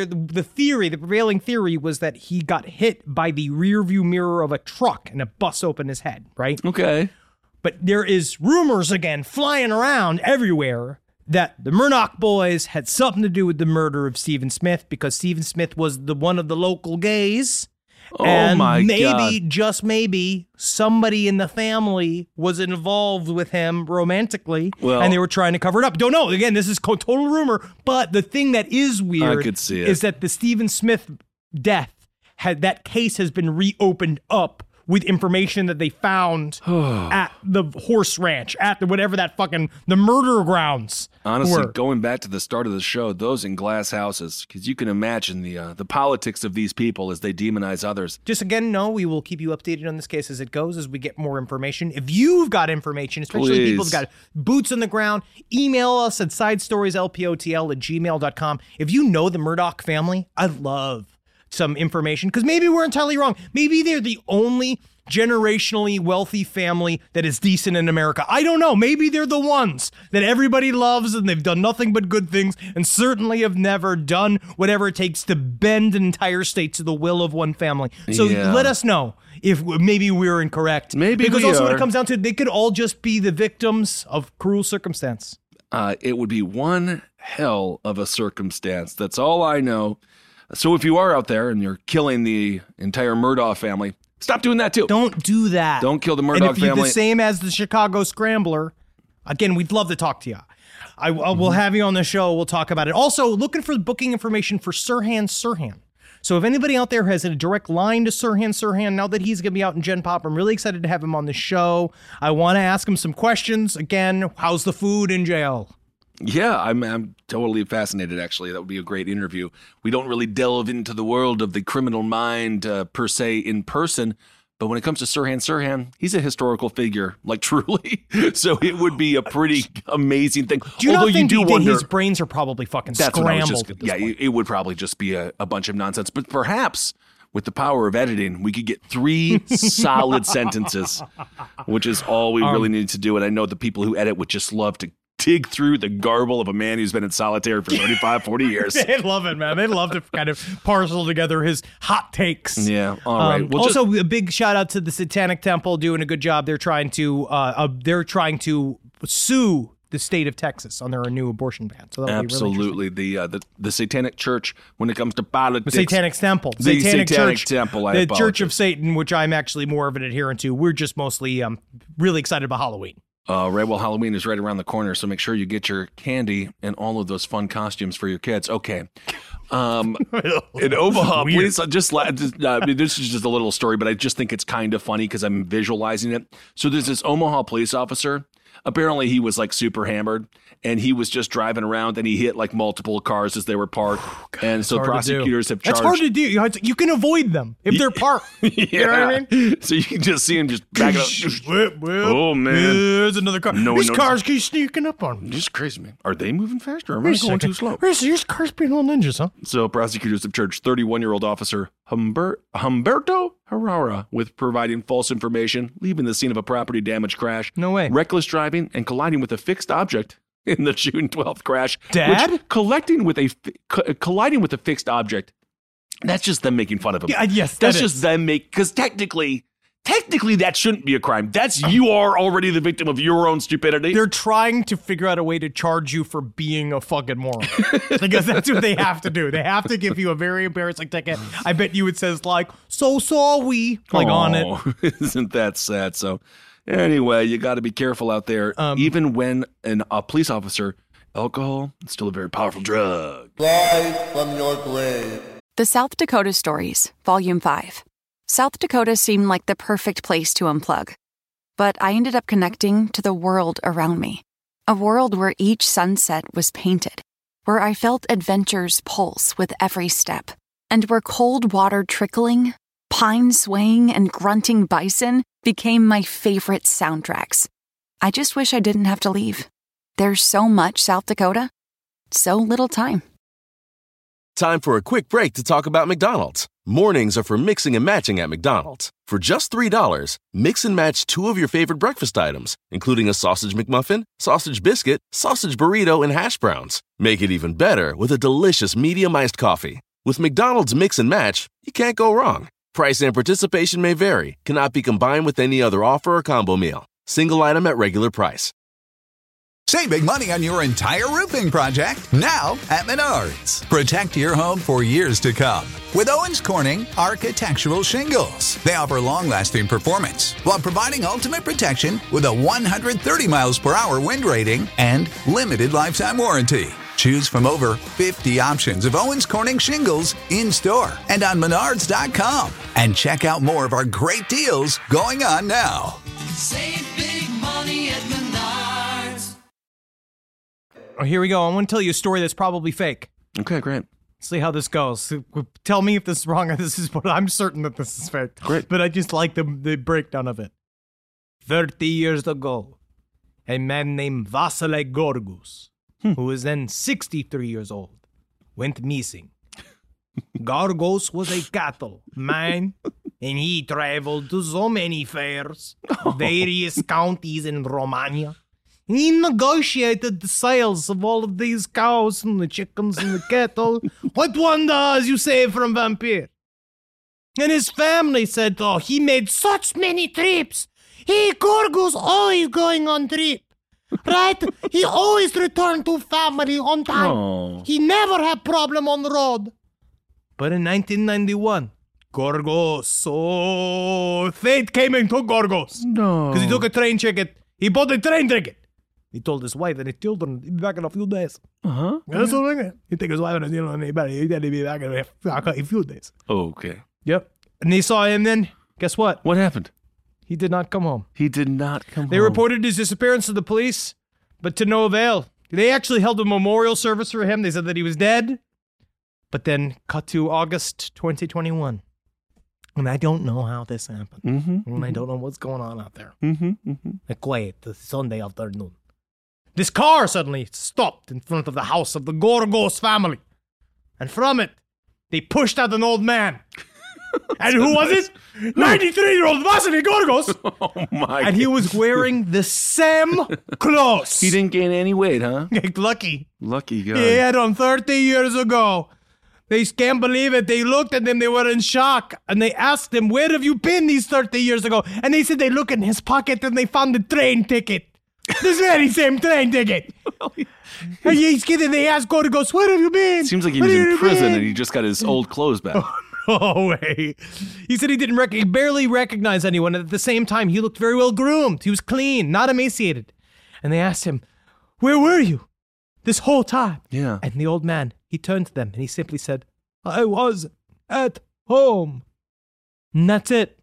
the prevailing theory was that he got hit by the rear view mirror of a truck and it bust open his head, right? Okay. But there is rumors again flying around everywhere that the Murdaugh boys had something to do with the murder of Stephen Smith because Stephen Smith was one of the local gays. And maybe, just maybe, somebody in the family was involved with him romantically, and they were trying to cover it up. Don't know. Again, this is total rumor. But the thing that is weird is that the Stephen Smith death, that case has been reopened up with information that they found at the horse ranch, at the murder grounds. Honestly, going back to the start of the show, those in glass houses, because you can imagine the politics of these people as they demonize others. Just again, we will keep you updated on this case as it goes, as we get more information. If you've got information, especially people who've got boots on the ground, email us at sidestorieslpotl@gmail.com. If you know the Murdaugh family, I'd love some information, because maybe we're entirely wrong. Maybe they're the only generationally wealthy family that is decent in America. I don't know. Maybe they're the ones that everybody loves and they've done nothing but good things and certainly have never done whatever it takes to bend an entire state to the will of one family. So let us know if maybe we're incorrect. Maybe because also when it comes down to it, they could all just be the victims of cruel circumstance. It would be one hell of a circumstance. That's all I know. So if you are out there and you're killing the entire Murdaugh family, stop doing that too. Don't do that. Don't kill the Murdaugh family. And if you're family. the same as the Chicago Scrambler, again, we'd love to talk to you. I will have you on the show. We'll talk about it. Also, looking for booking information for Sirhan Sirhan. So if anybody out there has a direct line to Sirhan Sirhan, now that he's going to be out in Gen Pop, I'm really excited to have him on the show. I want to ask him some questions. Again, how's the food in jail? Yeah, I'm totally fascinated, actually. That would be a great interview. We don't really delve into the world of the criminal mind per se in person, but when it comes to Sirhan Sirhan, he's a historical figure, like truly. So it would be a pretty amazing thing. Do you not think his brains are probably fucking scrambled at this point? It would probably just be a bunch of nonsense. But perhaps with the power of editing, we could get 3 solid sentences, which is all we really need to do. And I know the people who edit would just love to dig through the garble of a man who's been in solitary for 35, 40 years. They'd love it, man. They'd love to kind of parcel together his hot takes. Yeah, all right. Also, a big shout out to the Satanic Temple doing a good job. They're trying to sue the state of Texas on their new abortion ban. So that'll absolutely be really the Satanic Church when it comes to politics. The Satanic Temple. The Satanic Temple. The Church of Satan, which I'm actually more of an adherent to. We're just mostly really excited about Halloween. Right, well, Halloween is right around the corner, so make sure you get your candy and all of those fun costumes for your kids. Okay. In Omaha, please, this is just a little story, but I just think it's kind of funny because I'm visualizing it. So there's this Omaha police officer Apparently he was like super hammered and he was just driving around and he hit like multiple cars as they were parked. And so prosecutors have charged. That's hard to do. You can avoid them if they're parked. You know what I mean? So you can just see him just backing up. Oh, man. There's another car. These cars keep sneaking up on me. Just crazy, man. Are they moving faster or am I going too slow? Here's cars being all ninjas, huh? So prosecutors have charged 31-year-old officer Humberto Herrera with providing false information, leaving the scene of a property damage crash. No way. Reckless driving and colliding with a fixed object in the June 12th crash. Dad? Which, colliding with a fixed object, that's just them making fun of him. Yeah, yes, that's just them because technically that shouldn't be a crime. You are already the victim of your own stupidity. They're trying to figure out a way to charge you for being a fucking moron. Because that's what they have to do. They have to give you a very embarrassing ticket. I bet you it says like, so sorry, like on it. Isn't that sad? So anyway, you got to be careful out there. Even when a police officer, alcohol is still a very powerful drug. Rise from your grave. The South Dakota Stories, Volume 5. South Dakota seemed like the perfect place to unplug. But I ended up connecting to the world around me. A world where each sunset was painted, where I felt adventure's pulse with every step, and where cold water trickling, pine swaying, and grunting bison became my favorite soundtracks. I just wish I didn't have to leave. There's so much South Dakota, so little time. Time for a quick break to talk about McDonald's. Mornings are for mixing and matching at McDonald's. For just $3, mix and match 2 of your favorite breakfast items, including a sausage McMuffin, sausage biscuit, sausage burrito, and hash browns. Make it even better with a delicious medium-iced coffee. With McDonald's Mix and Match, you can't go wrong. Price and participation may vary, cannot be combined with any other offer or combo meal. Single item at regular price. Save big money on your entire roofing project now at Menards. Protect your home for years to come with Owens Corning Architectural Shingles. They offer long-lasting performance while providing ultimate protection with a 130 miles per hour wind rating and limited lifetime warranty. Choose from over 50 options of Owens Corning shingles in-store and on Menards.com. And check out more of our great deals going on now. Save big money at Menards. Oh, here we go. I want to tell you a story that's probably fake. Okay, great. See how this goes. Tell me if this is wrong. This is what I'm certain that this is fake. Great. But I just like the breakdown of it. 30 years ago, a man named Vasile Gorgus, who was then 63 years old, went missing. Gorgus was a cattle man, and he traveled to so many fairs, various counties in Romania. He negotiated the sales of all of these cows and the chickens and the cattle. What one does you save from vampire? And his family said, oh, he made such many trips. Gorgus always going on trip. Right? He always returned to family on time. Oh. He never had problem on the road. But in 1991, Gorgus, fate came and took Gorgus. No. Because he took a train ticket. He bought a train ticket. He told his wife and his children he'd be back in a few days. Uh-huh. That's all right. He took his wife and his children and anybody. He said he'd be back in a few days. Okay. Yep. And they saw him then. Guess what? What happened? He did not come home. He did not come home. They reported his disappearance to the police, but to no avail. They actually held a memorial service for him. They said that he was dead. But then cut to August 2021. And I don't know how this happened. And I don't know what's going on out there. Quiet, the Sunday afternoon. This car suddenly stopped in front of the house of the Gorgus family. And from it, they pushed out an old man. And who was it? 93-year-old Vasily Gorgus. Oh, my And he was wearing the same clothes. He didn't gain any weight, huh? Lucky. Lucky guy. He had them 30 years ago. They can't believe it. They looked at him. They were in shock. And they asked him, where have you been these 30 years ago? And they said they looked in his pocket and they found the train ticket. This very same train ticket. And he's kidding. They asked Gorgus, where have you been? Seems like he was in prison and he just got his old clothes back. No way. He said he he barely recognized anyone. At the same time, he looked very well groomed. He was clean, not emaciated. And they asked him, where were you this whole time? Yeah. And the old man, he turned to them and he simply said, I was at home. And that's it.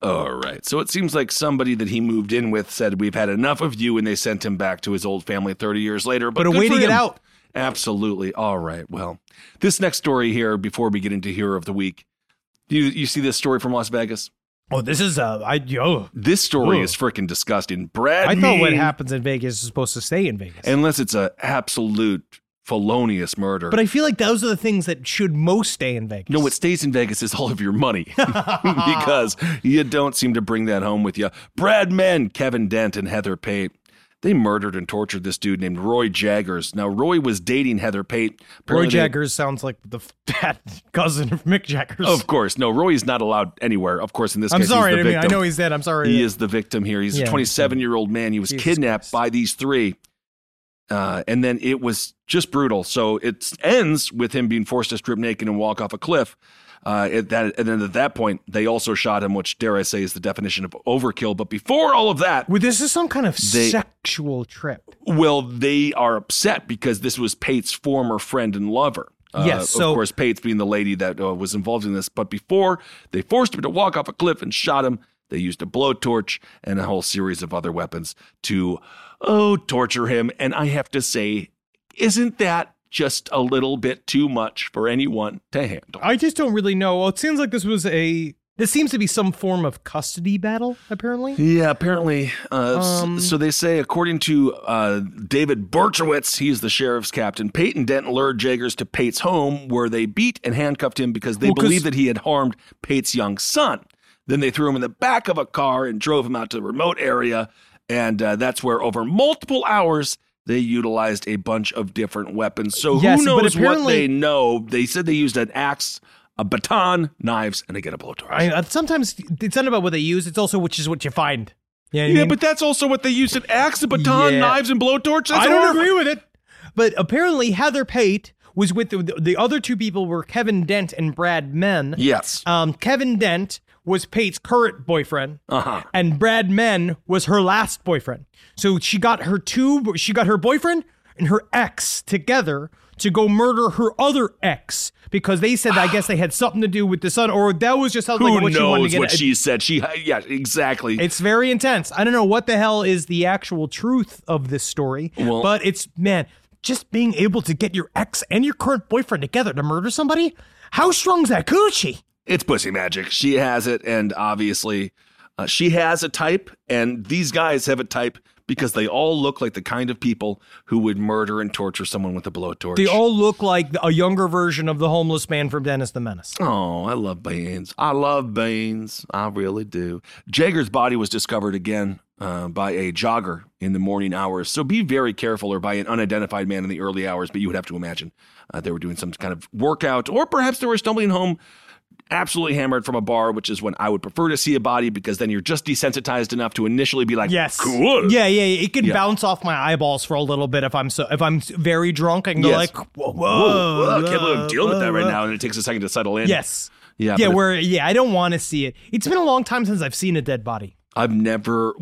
All right. So it seems like somebody that he moved in with said, we've had enough of you, and they sent him back to his old family 30 years later. But a way to get out. Absolutely. All right. Well, this next story here, before we get into Hero of the Week, you see this story from Las Vegas? Oh, this is This story is freaking disgusting. I thought what happens in Vegas is supposed to stay in Vegas. Unless it's an absolute felonious murder. But I feel like those are the things that should most stay in Vegas. No, what stays in Vegas is all of your money because you don't seem to bring that home with you. Brad Menn, Kevin Dent, and Heather Pate. They murdered and tortured this dude named Roy Jaggers. Now, Roy was dating Heather Pate. Roy Jaggers sounds like the dad cousin of Mick Jaggers. Of course. No, Roy is not allowed anywhere. Of course, in this case, I'm sorry. he's the victim. I know he's dead. I'm sorry. He is the victim here. He's a 27-year-old man. He was kidnapped by these three. And then it was just brutal. So it ends with him being forced to strip naked and walk off a cliff. And then at that point, they also shot him, which, dare I say, is the definition of overkill. But before all of that... Well, this is some kind of sexual trip. Well, they are upset because this was Pate's former friend and lover. Yes. Of course, Pate's being the lady that was involved in this. But before they forced him to walk off a cliff and shot him, they used a blowtorch and a whole series of other weapons to, torture him. And I have to say, isn't that just a little bit too much for anyone to handle? I just don't really know. Well, it seems like this seems to be some form of custody battle, apparently. Yeah, apparently. So they say, according to David Berchowitz, he's the sheriff's captain, Pate and Dent lured Jaggers to Pate's home where they beat and handcuffed him because they believed that he had harmed Pate's young son. Then they threw him in the back of a car and drove him out to a remote area. And that's where over multiple hours, they utilized a bunch of different weapons. So who knows what they know? They said they used an axe, a baton, knives, and again, a blowtorch. Sometimes it's not about what they use. It's also what you find. Yeah, but that's also what they used: an axe, a baton, knives, and blowtorch. I don't agree with it. But apparently Heather Pate was with the other two people were Kevin Dent and Brad Menn. Yes. Kevin Dent was Pate's current boyfriend, and Brad Menn was her last boyfriend. So she got her boyfriend and her ex together to go murder her other ex because they said I guess they had something to do with the son, or that was just like what she wanted to get. What she said? Yeah, exactly. It's very intense. I don't know what the hell is the actual truth of this story, but it's just being able to get your ex and your current boyfriend together to murder somebody. How strong's that coochie? It's pussy magic. She has it, and obviously she has a type, and these guys have a type because they all look like the kind of people who would murder and torture someone with a blowtorch. They all look like a younger version of the homeless man from Dennis the Menace. Oh, I love Baines. I really do. Jaggers' body was discovered again by a jogger in the morning hours. So be very careful, or by an unidentified man in the early hours, but you would have to imagine they were doing some kind of workout, or perhaps they were stumbling home absolutely hammered from a bar, which is when I would prefer to see a body, because then you're just desensitized enough to initially be like, yes, cool. Yeah. It can bounce off my eyeballs for a little bit if I'm very drunk. I can go like, whoa, I can't believe I'm dealing with that right now, and it takes a second to settle in. Yes. Yeah. I don't want to see it. It's been a long time since I've seen a dead body. I've never.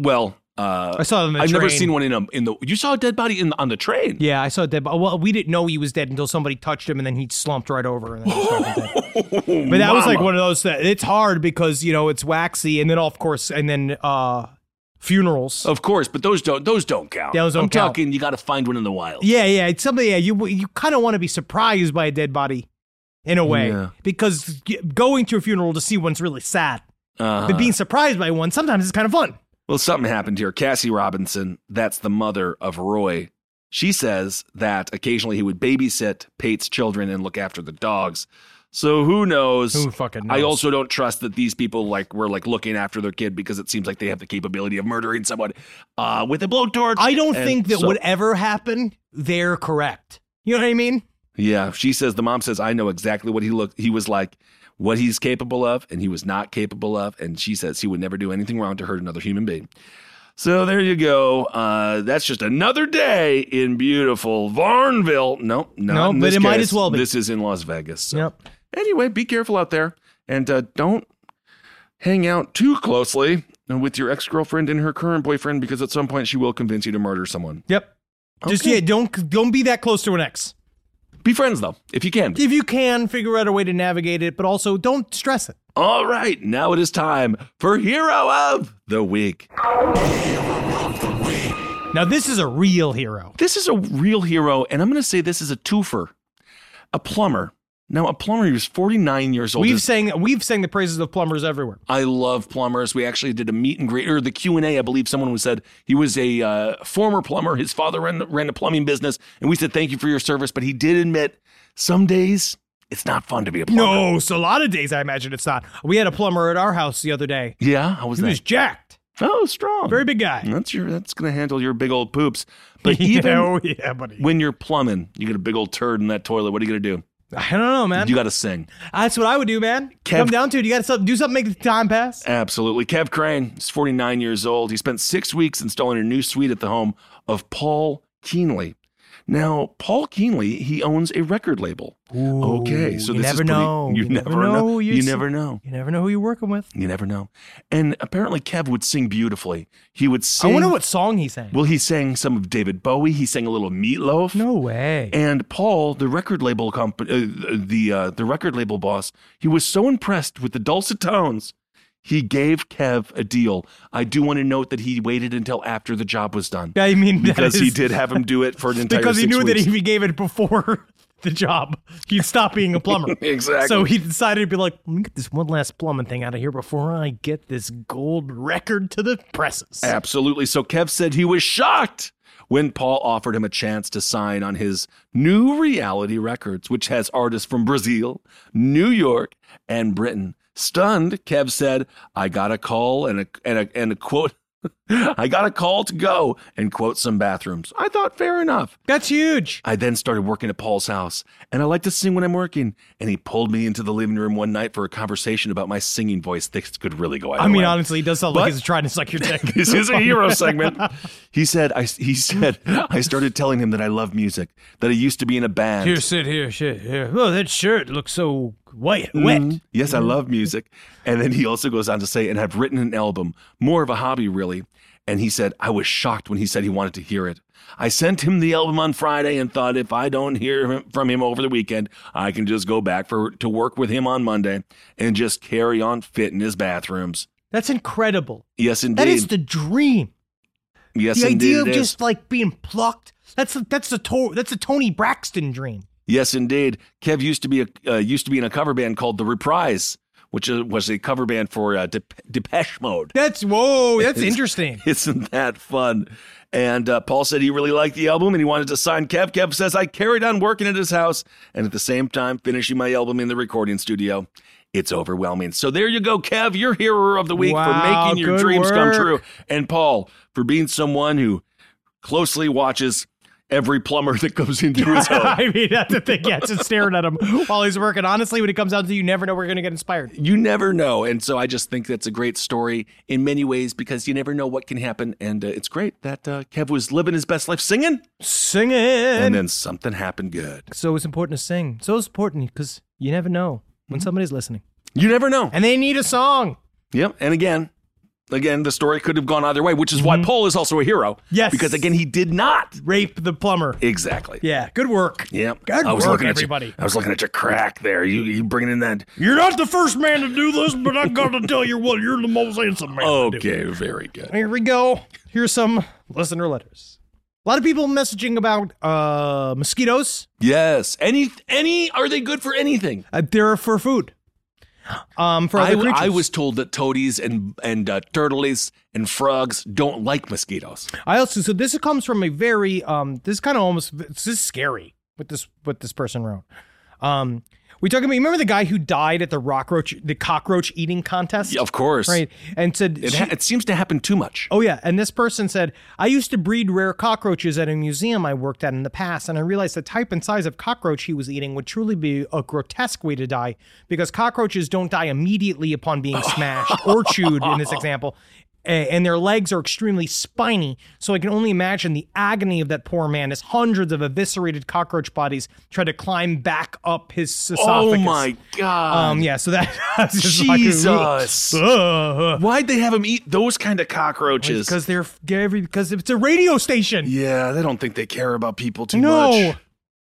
I saw it on the train. I've never seen one in the. You saw a dead body on the train. Yeah, I saw a dead body. Well, we didn't know he was dead until somebody touched him, and then he slumped right over. And then he was dead. But that was like one of those. It's hard because it's waxy, and then of course, and then funerals. Of course, but those don't count. I'm talking. You got to find one in the wild. Yeah. It's something. Yeah, you kind of want to be surprised by a dead body, in a way, because going to a funeral to see one's really sad. But being surprised by one sometimes is kind of fun. Well, something happened here. Cassie Robinson, that's the mother of Roy. She says that occasionally he would babysit Pate's children and look after the dogs. So who knows? Who fucking knows? I also don't trust that these people were looking after their kid, because it seems like they have the capability of murdering someone with a blowtorch. I don't think that would ever happen. They're correct. You know what I mean? Yeah. The mom says, I know exactly what he was like, what he's capable of, and he was not capable of. And she says he would never do anything wrong to hurt another human being. So there you go. That's just another day in beautiful Varnville. No, but it might as well be. This is in Las Vegas. So. Yep. Anyway, be careful out there, and don't hang out too closely with your ex-girlfriend and her current boyfriend, because at some point she will convince you to murder someone. Yep. Okay. Just don't be that close to an ex. Be friends, though, if you can. If you can, figure out a way to navigate it, but also don't stress it. All right, now it is time for Hero of the Week. Now, this is a real hero. This is a real hero, and I'm going to say this is a twofer. A plumber. Now, a plumber who's 49 years old. We've sang the praises of plumbers everywhere. I love plumbers. We actually did a meet and greet, or the Q&A, I believe someone said he was a former plumber. His father ran a plumbing business, and we said thank you for your service, but he did admit some days it's not fun to be a plumber. No, so a lot of days I imagine it's not. We had a plumber at our house the other day. Yeah? How was that? He was jacked. Oh, strong. Very big guy. That's going to handle your big old poops. But even buddy. When you're plumbing, you get a big old turd in that toilet. What are you going to do? I don't know, man. You got to sing. That's what I would do, man. Come down to it. You got to do something, make the time pass. Absolutely. Kev Crane is 49 years old. He spent 6 weeks installing a new suite at the home of Paul Keenly. Now, Paul Keenly, he owns a record label. Ooh, okay, so you this never is know. You never know. You never know. You never know who you're working with. You never know. And apparently, Kev would sing beautifully. He would sing. I wonder what song he sang. Well, he sang some of David Bowie. He sang a little Meatloaf. No way. And Paul, the record label the record label boss, he was so impressed with the dulcet tones. He gave Kev a deal. I do want to note that he waited until after the job was done. I mean, because he did have him do it for an entire 6 weeks. Because he knew that if he gave it before the job, he'd stop being a plumber. Exactly. So he decided to be like, let me get this one last plumbing thing out of here before I get this gold record to the presses. Absolutely. So Kev said he was shocked when Paul offered him a chance to sign on his new Reality Records, which has artists from Brazil, New York, and Britain. Stunned, Kev said, I got a call and a quote, I got a call to go and quote some bathrooms. I thought, fair enough. That's huge. I then started working at Paul's house, and I like to sing when I'm working. And he pulled me into the living room one night for a conversation about my singing voice. This could really go either way. Honestly, he does sound like he's trying to suck your dick. This is a hero segment. He said, I started telling him that I love music, that I used to be in a band. Here, sit here, shit here. Oh, that shirt looks so wet. Yes, I love music. And then he also goes on to say, and I've written an album, more of a hobby, really. And he said, I was shocked when he said he wanted to hear it. I sent him the album on Friday and thought if I don't hear from him over the weekend, I can just go back to work with him on Monday and just carry on fitting his bathrooms. That's incredible. Yes, indeed. That is the dream. Yes, the indeed. idea of just like being plucked. That's a Tony Braxton dream. Yes, indeed. Kev used to be in a cover band called The Reprise, which was a cover band for Depeche Mode. That's interesting. Isn't that fun? And Paul said he really liked the album and he wanted to sign Kev. Kev says, I carried on working at his house and at the same time finishing my album in the recording studio. It's overwhelming. So there you go, Kev, your hero of the week for making your dreams come true. And Paul, for being someone who closely watches every plumber that goes into his home. I mean, that's the thing. Yeah, just staring at him while he's working. Honestly, when it comes down to you never know where you're going to get inspired. You never know. And so I just think that's a great story in many ways because you never know what can happen. And it's great that Kev was living his best life singing. And then something happened good. So it's important to sing. So it's important because you never know when somebody's listening. You never know. And they need a song. Yep. And again, the story could have gone either way, which is why Paul is also a hero. Yes. Because, again, he did not rape the plumber. Exactly. Yeah. Good work. Yep. Good work, everybody. I was looking at your crack there. You bringing in that. You're not the first man to do this, but I got to tell you what, you're the most handsome man. Okay. Very good. Here we go. Here's some listener letters. A lot of people messaging about mosquitoes. Yes. Any? Are they good for anything? They're for food. For other creatures. I was told that toadies and turtles and frogs don't like mosquitoes. So this comes from a very this is scary what this person wrote. We talking about, remember the guy who died at the cockroach eating contest? Yeah, of course. Right. And said it seems to happen too much. Oh yeah. And this person said, I used to breed rare cockroaches at a museum I worked at in the past, and I realized the type and size of cockroach he was eating would truly be a grotesque way to die, because cockroaches don't die immediately upon being smashed or chewed in this example. And their legs are extremely spiny, so I can only imagine the agony of that poor man as hundreds of eviscerated cockroach bodies try to climb back up his esophagus. Oh my God. Yeah, so that's just Jesus. Why'd they have him eat those kind of cockroaches? Because it's a radio station. Yeah, they don't think they care about people too much.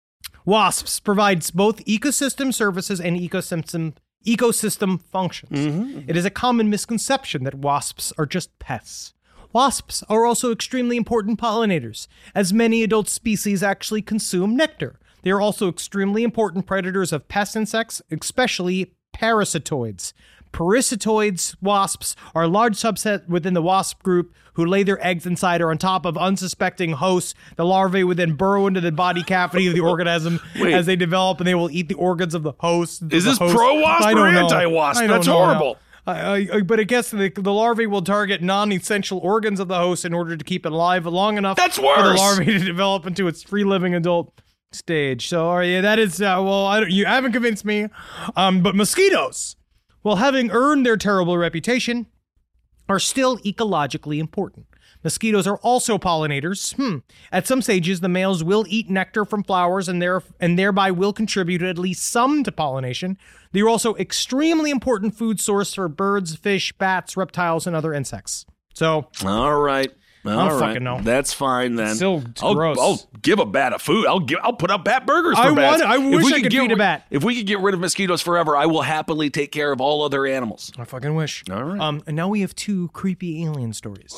Wasps provides both ecosystem services and ecosystem functions. It is a common misconception that wasps are just pests. Wasps are also extremely important pollinators, as many adult species actually consume nectar. They are also extremely important predators of pest insects, especially parasitoids. Parasitoids, wasps, are a large subset within the wasp group who lay their eggs inside or on top of unsuspecting hosts. The larvae would then burrow into the body cavity of the organism as they develop, and they will eat the organs of the host. Is this pro-wasp or anti-wasp? That's horrible. But I guess the larvae will target non-essential organs of the host in order to keep it alive long enough for the larvae to develop into its free-living adult stage. So, yeah, that is, you haven't convinced me. But mosquitoes, while having earned their terrible reputation, are still ecologically important. Mosquitoes are also pollinators. At some stages, the males will eat nectar from flowers and thereby will contribute at least some to pollination. They are also extremely important food source for birds, fish, bats, reptiles, and other insects. So, all right. I don't fucking know. That's fine then. Still gross. I'll give a bat a food. I'll put up bat burgers for bats. I wish I could feed a bat. If we could get rid of mosquitoes forever, I will happily take care of all other animals. I fucking wish. All right. And now we have 2 creepy alien stories.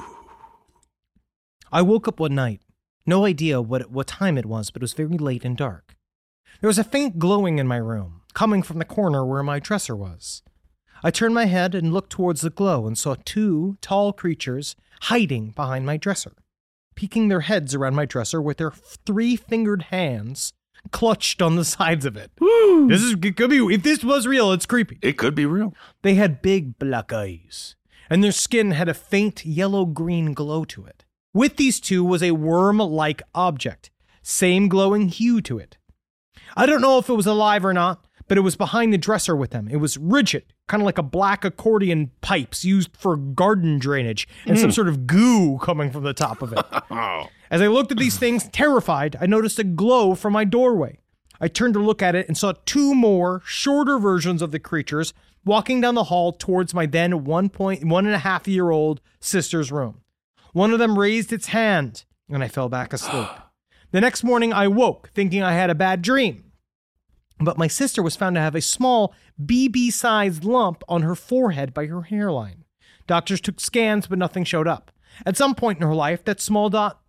I woke up one night. No idea what time it was, but it was very late and dark. There was a faint glowing in my room, coming from the corner where my dresser was. I turned my head and looked towards the glow and saw 2 tall creatures hiding behind my dresser, peeking their heads around my dresser with their 3-fingered hands clutched on the sides of it. Woo. It could be, if this was real, it's creepy. It could be real. They had big black eyes, and their skin had a faint yellow-green glow to it. With these 2 was a worm-like object, same glowing hue to it. I don't know if it was alive or not, but it was behind the dresser with them. It was rigid, kind of like a black accordion pipes used for garden drainage, and some sort of goo coming from the top of it. As I looked at these things, terrified, I noticed a glow from my doorway. I turned to look at it and saw 2 more, shorter versions of the creatures walking down the hall towards my then 1.5-year-old sister's room. One of them raised its hand, and I fell back asleep. The next morning, I woke, thinking I had a bad dream. But my sister was found to have a small, BB-sized lump on her forehead by her hairline. Doctors took scans, but nothing showed up. At some point in her life, that small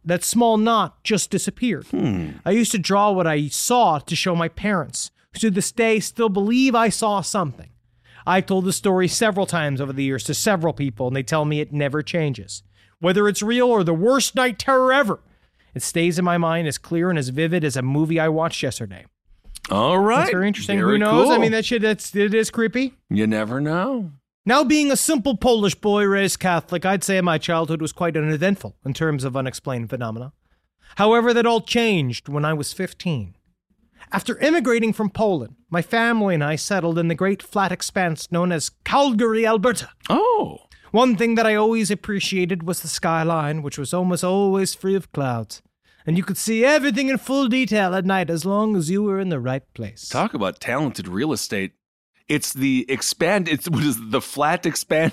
knot just disappeared. I used to draw what I saw to show my parents, who to this day still believe I saw something. I've told the story several times over the years to several people, and they tell me it never changes. Whether it's real or the worst night terror ever, it stays in my mind as clear and as vivid as a movie I watched yesterday. All right. That's very interesting. Very Who knows? cool. I mean, it is creepy. You never know. Now, being a simple Polish boy raised Catholic, I'd say my childhood was quite uneventful in terms of unexplained phenomena. However, that all changed when I was 15. After immigrating from Poland, my family and I settled in the great flat expanse known as Calgary, Alberta. Oh. One thing that I always appreciated was the skyline, which was almost always free of clouds. And you could see everything in full detail at night as long as you were in the right place. Talk about talented real estate. It's the flat expanse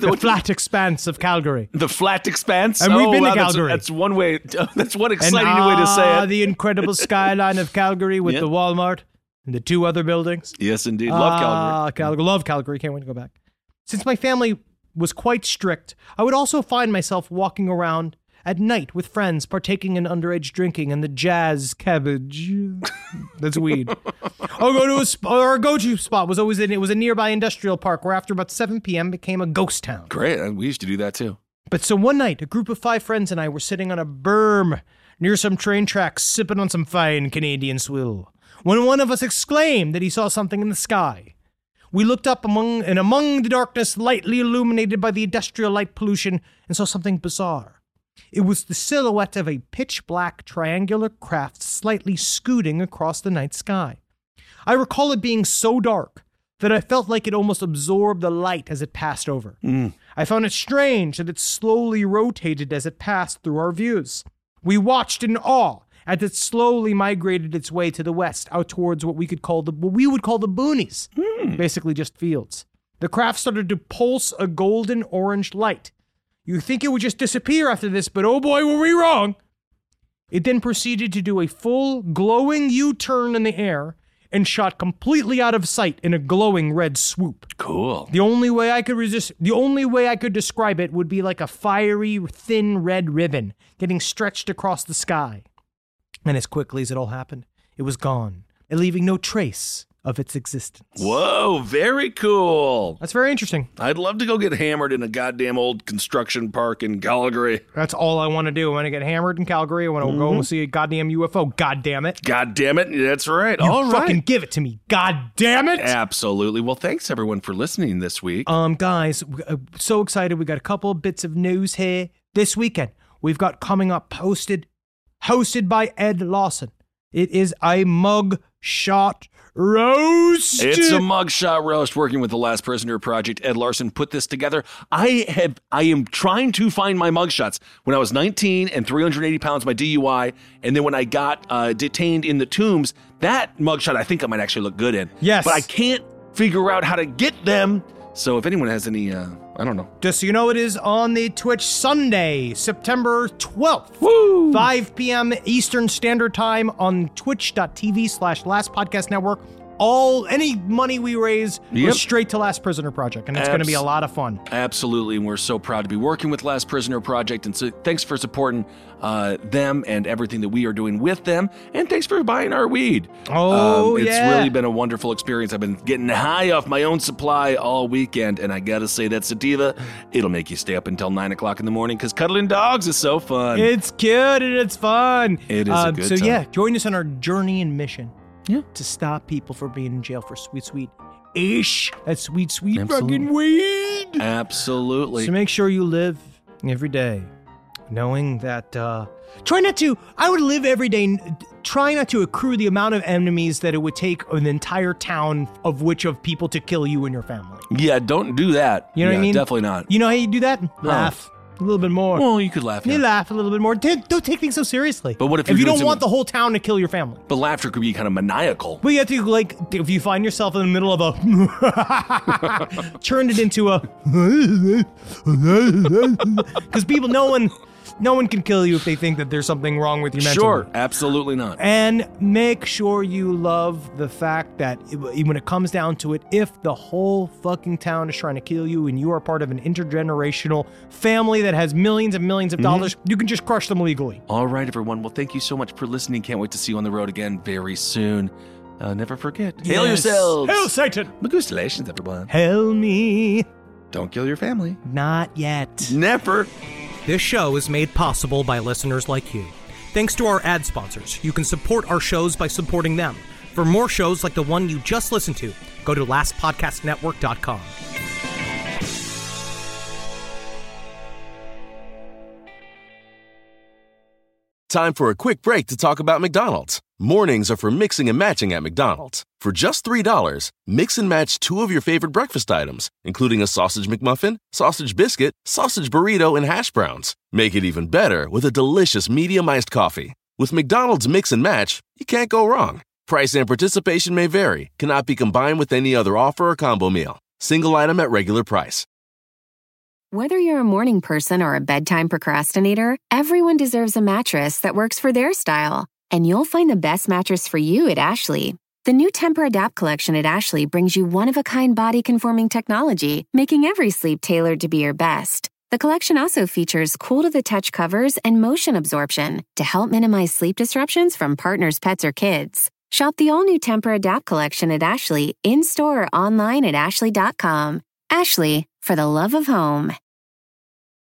of Calgary. The flat expanse? And we've been to Calgary. That's one way. That's one exciting way to say it. The incredible skyline of Calgary with the Walmart and the 2 other buildings. Yes, indeed. Love Calgary. Love Calgary. Can't wait to go back. Since my family was quite strict, I would also find myself walking around at night with friends, partaking in underage drinking and the jazz cabbage. That's weed. Our go-to spot was always it was a nearby industrial park where after about 7 p.m. became a ghost town. Great. We used to do that too. But so one night, a group of 5 friends and I were sitting on a berm near some train tracks, sipping on some fine Canadian swill, when one of us exclaimed that he saw something in the sky. We looked up among the darkness lightly illuminated by the industrial light pollution and saw something bizarre. It was the silhouette of a pitch-black triangular craft slightly scooting across the night sky. I recall it being so dark that I felt like it almost absorbed the light as it passed over. I found it strange that it slowly rotated as it passed through our views. We watched in awe as it slowly migrated its way to the west, out towards what we would call the boonies, basically just fields. The craft started to pulse a golden orange light. You think it would just disappear after this, but oh boy, were we wrong. It then proceeded to do a full glowing U-turn in the air and shot completely out of sight in a glowing red swoop. Cool. The only way I could describe it would be like a fiery, thin red ribbon getting stretched across the sky. And as quickly as it all happened, it was gone, leaving no trace of its existence. Whoa, very cool. That's very interesting. I'd love to go get hammered in a goddamn old construction park in Calgary. That's all I want to do. I want to get hammered in Calgary. I want to go and see a goddamn UFO. God damn it. God damn it. That's right. You all fucking right. give it to me. God damn it. Absolutely. Well, thanks everyone for listening this week. Guys, so excited. We got a couple of bits of news here this weekend. We've got coming up hosted by Ed Lawson. It is a mug shot roast. It's a mugshot roast. Working with the Last Prisoner Project, Ed Larson put this together. I am trying to find my mugshots. When I was 19 and 380 pounds, my DUI, and then when I got detained in the Tombs, that mugshot I think I might actually look good in. Yes. But I can't figure out how to get them. So if anyone has any, I don't know. Just so you know, it is on the Twitch Sunday, September 12th. Woo! 5 p.m. Eastern Standard Time on twitch.tv/Last Podcast Network. Any money we raise goes straight to Last Prisoner Project, and it's going to be a lot of fun. Absolutely, and we're so proud to be working with Last Prisoner Project, and so thanks for supporting them and everything that we are doing with them, and thanks for buying our weed. It's really been a wonderful experience. I've been getting high off my own supply all weekend, and I gotta say that sativa, it'll make you stay up until 9 o'clock in the morning, because cuddling dogs is so fun. It's cute, and it's fun. It is a good time. So yeah, join us on our journey and mission. Yeah. To stop people from being in jail for sweet ish. That sweet fucking weed. Absolutely. So make sure you live every day knowing that, I would live every day, try not to accrue the amount of enemies that it would take an entire town of people to kill you and your family. Yeah, don't do that. You know what I mean? Definitely not. You know how you do that? Laugh. A little bit more. Well, you could laugh. You laugh a little bit more. Don't take things so seriously. But what if you don't want the whole town to kill your family? But laughter could be kind of maniacal. But you have to, if you find yourself in the middle of a, turn it into a, because no one can kill you if they think that there's something wrong with you mentally. Sure, absolutely not. And make sure you love the fact that when it comes down to it, if the whole fucking town is trying to kill you and you are part of an intergenerational family that has millions and millions of dollars, you can just crush them legally. All right, everyone. Well, thank you so much for listening. Can't wait to see you on the road again very soon. Never forget. Yes. Hail yourselves. Hail Satan. Congratulations, everyone. Hail me. Don't kill your family. Not yet. Never. This show is made possible by listeners like you. Thanks to our ad sponsors, you can support our shows by supporting them. For more shows like the one you just listened to, go to lastpodcastnetwork.com. Time for a quick break to talk about McDonald's. Mornings are for mixing and matching at McDonald's. For just $3, mix and match 2 of your favorite breakfast items, including a sausage McMuffin, sausage biscuit, sausage burrito, and hash browns. Make it even better with a delicious medium iced coffee. With McDonald's Mix and Match, you can't go wrong. Price and participation may vary, cannot be combined with any other offer or combo meal. Single item at regular price. Whether you're a morning person or a bedtime procrastinator, everyone deserves a mattress that works for their style. And you'll find the best mattress for you at Ashley. The new Temper-Adapt collection at Ashley brings you one-of-a-kind body-conforming technology, making every sleep tailored to be your best. The collection also features cool-to-the-touch covers and motion absorption to help minimize sleep disruptions from partners, pets, or kids. Shop the all-new Temper-Adapt collection at Ashley, in-store or online at ashley.com. Ashley, for the love of home.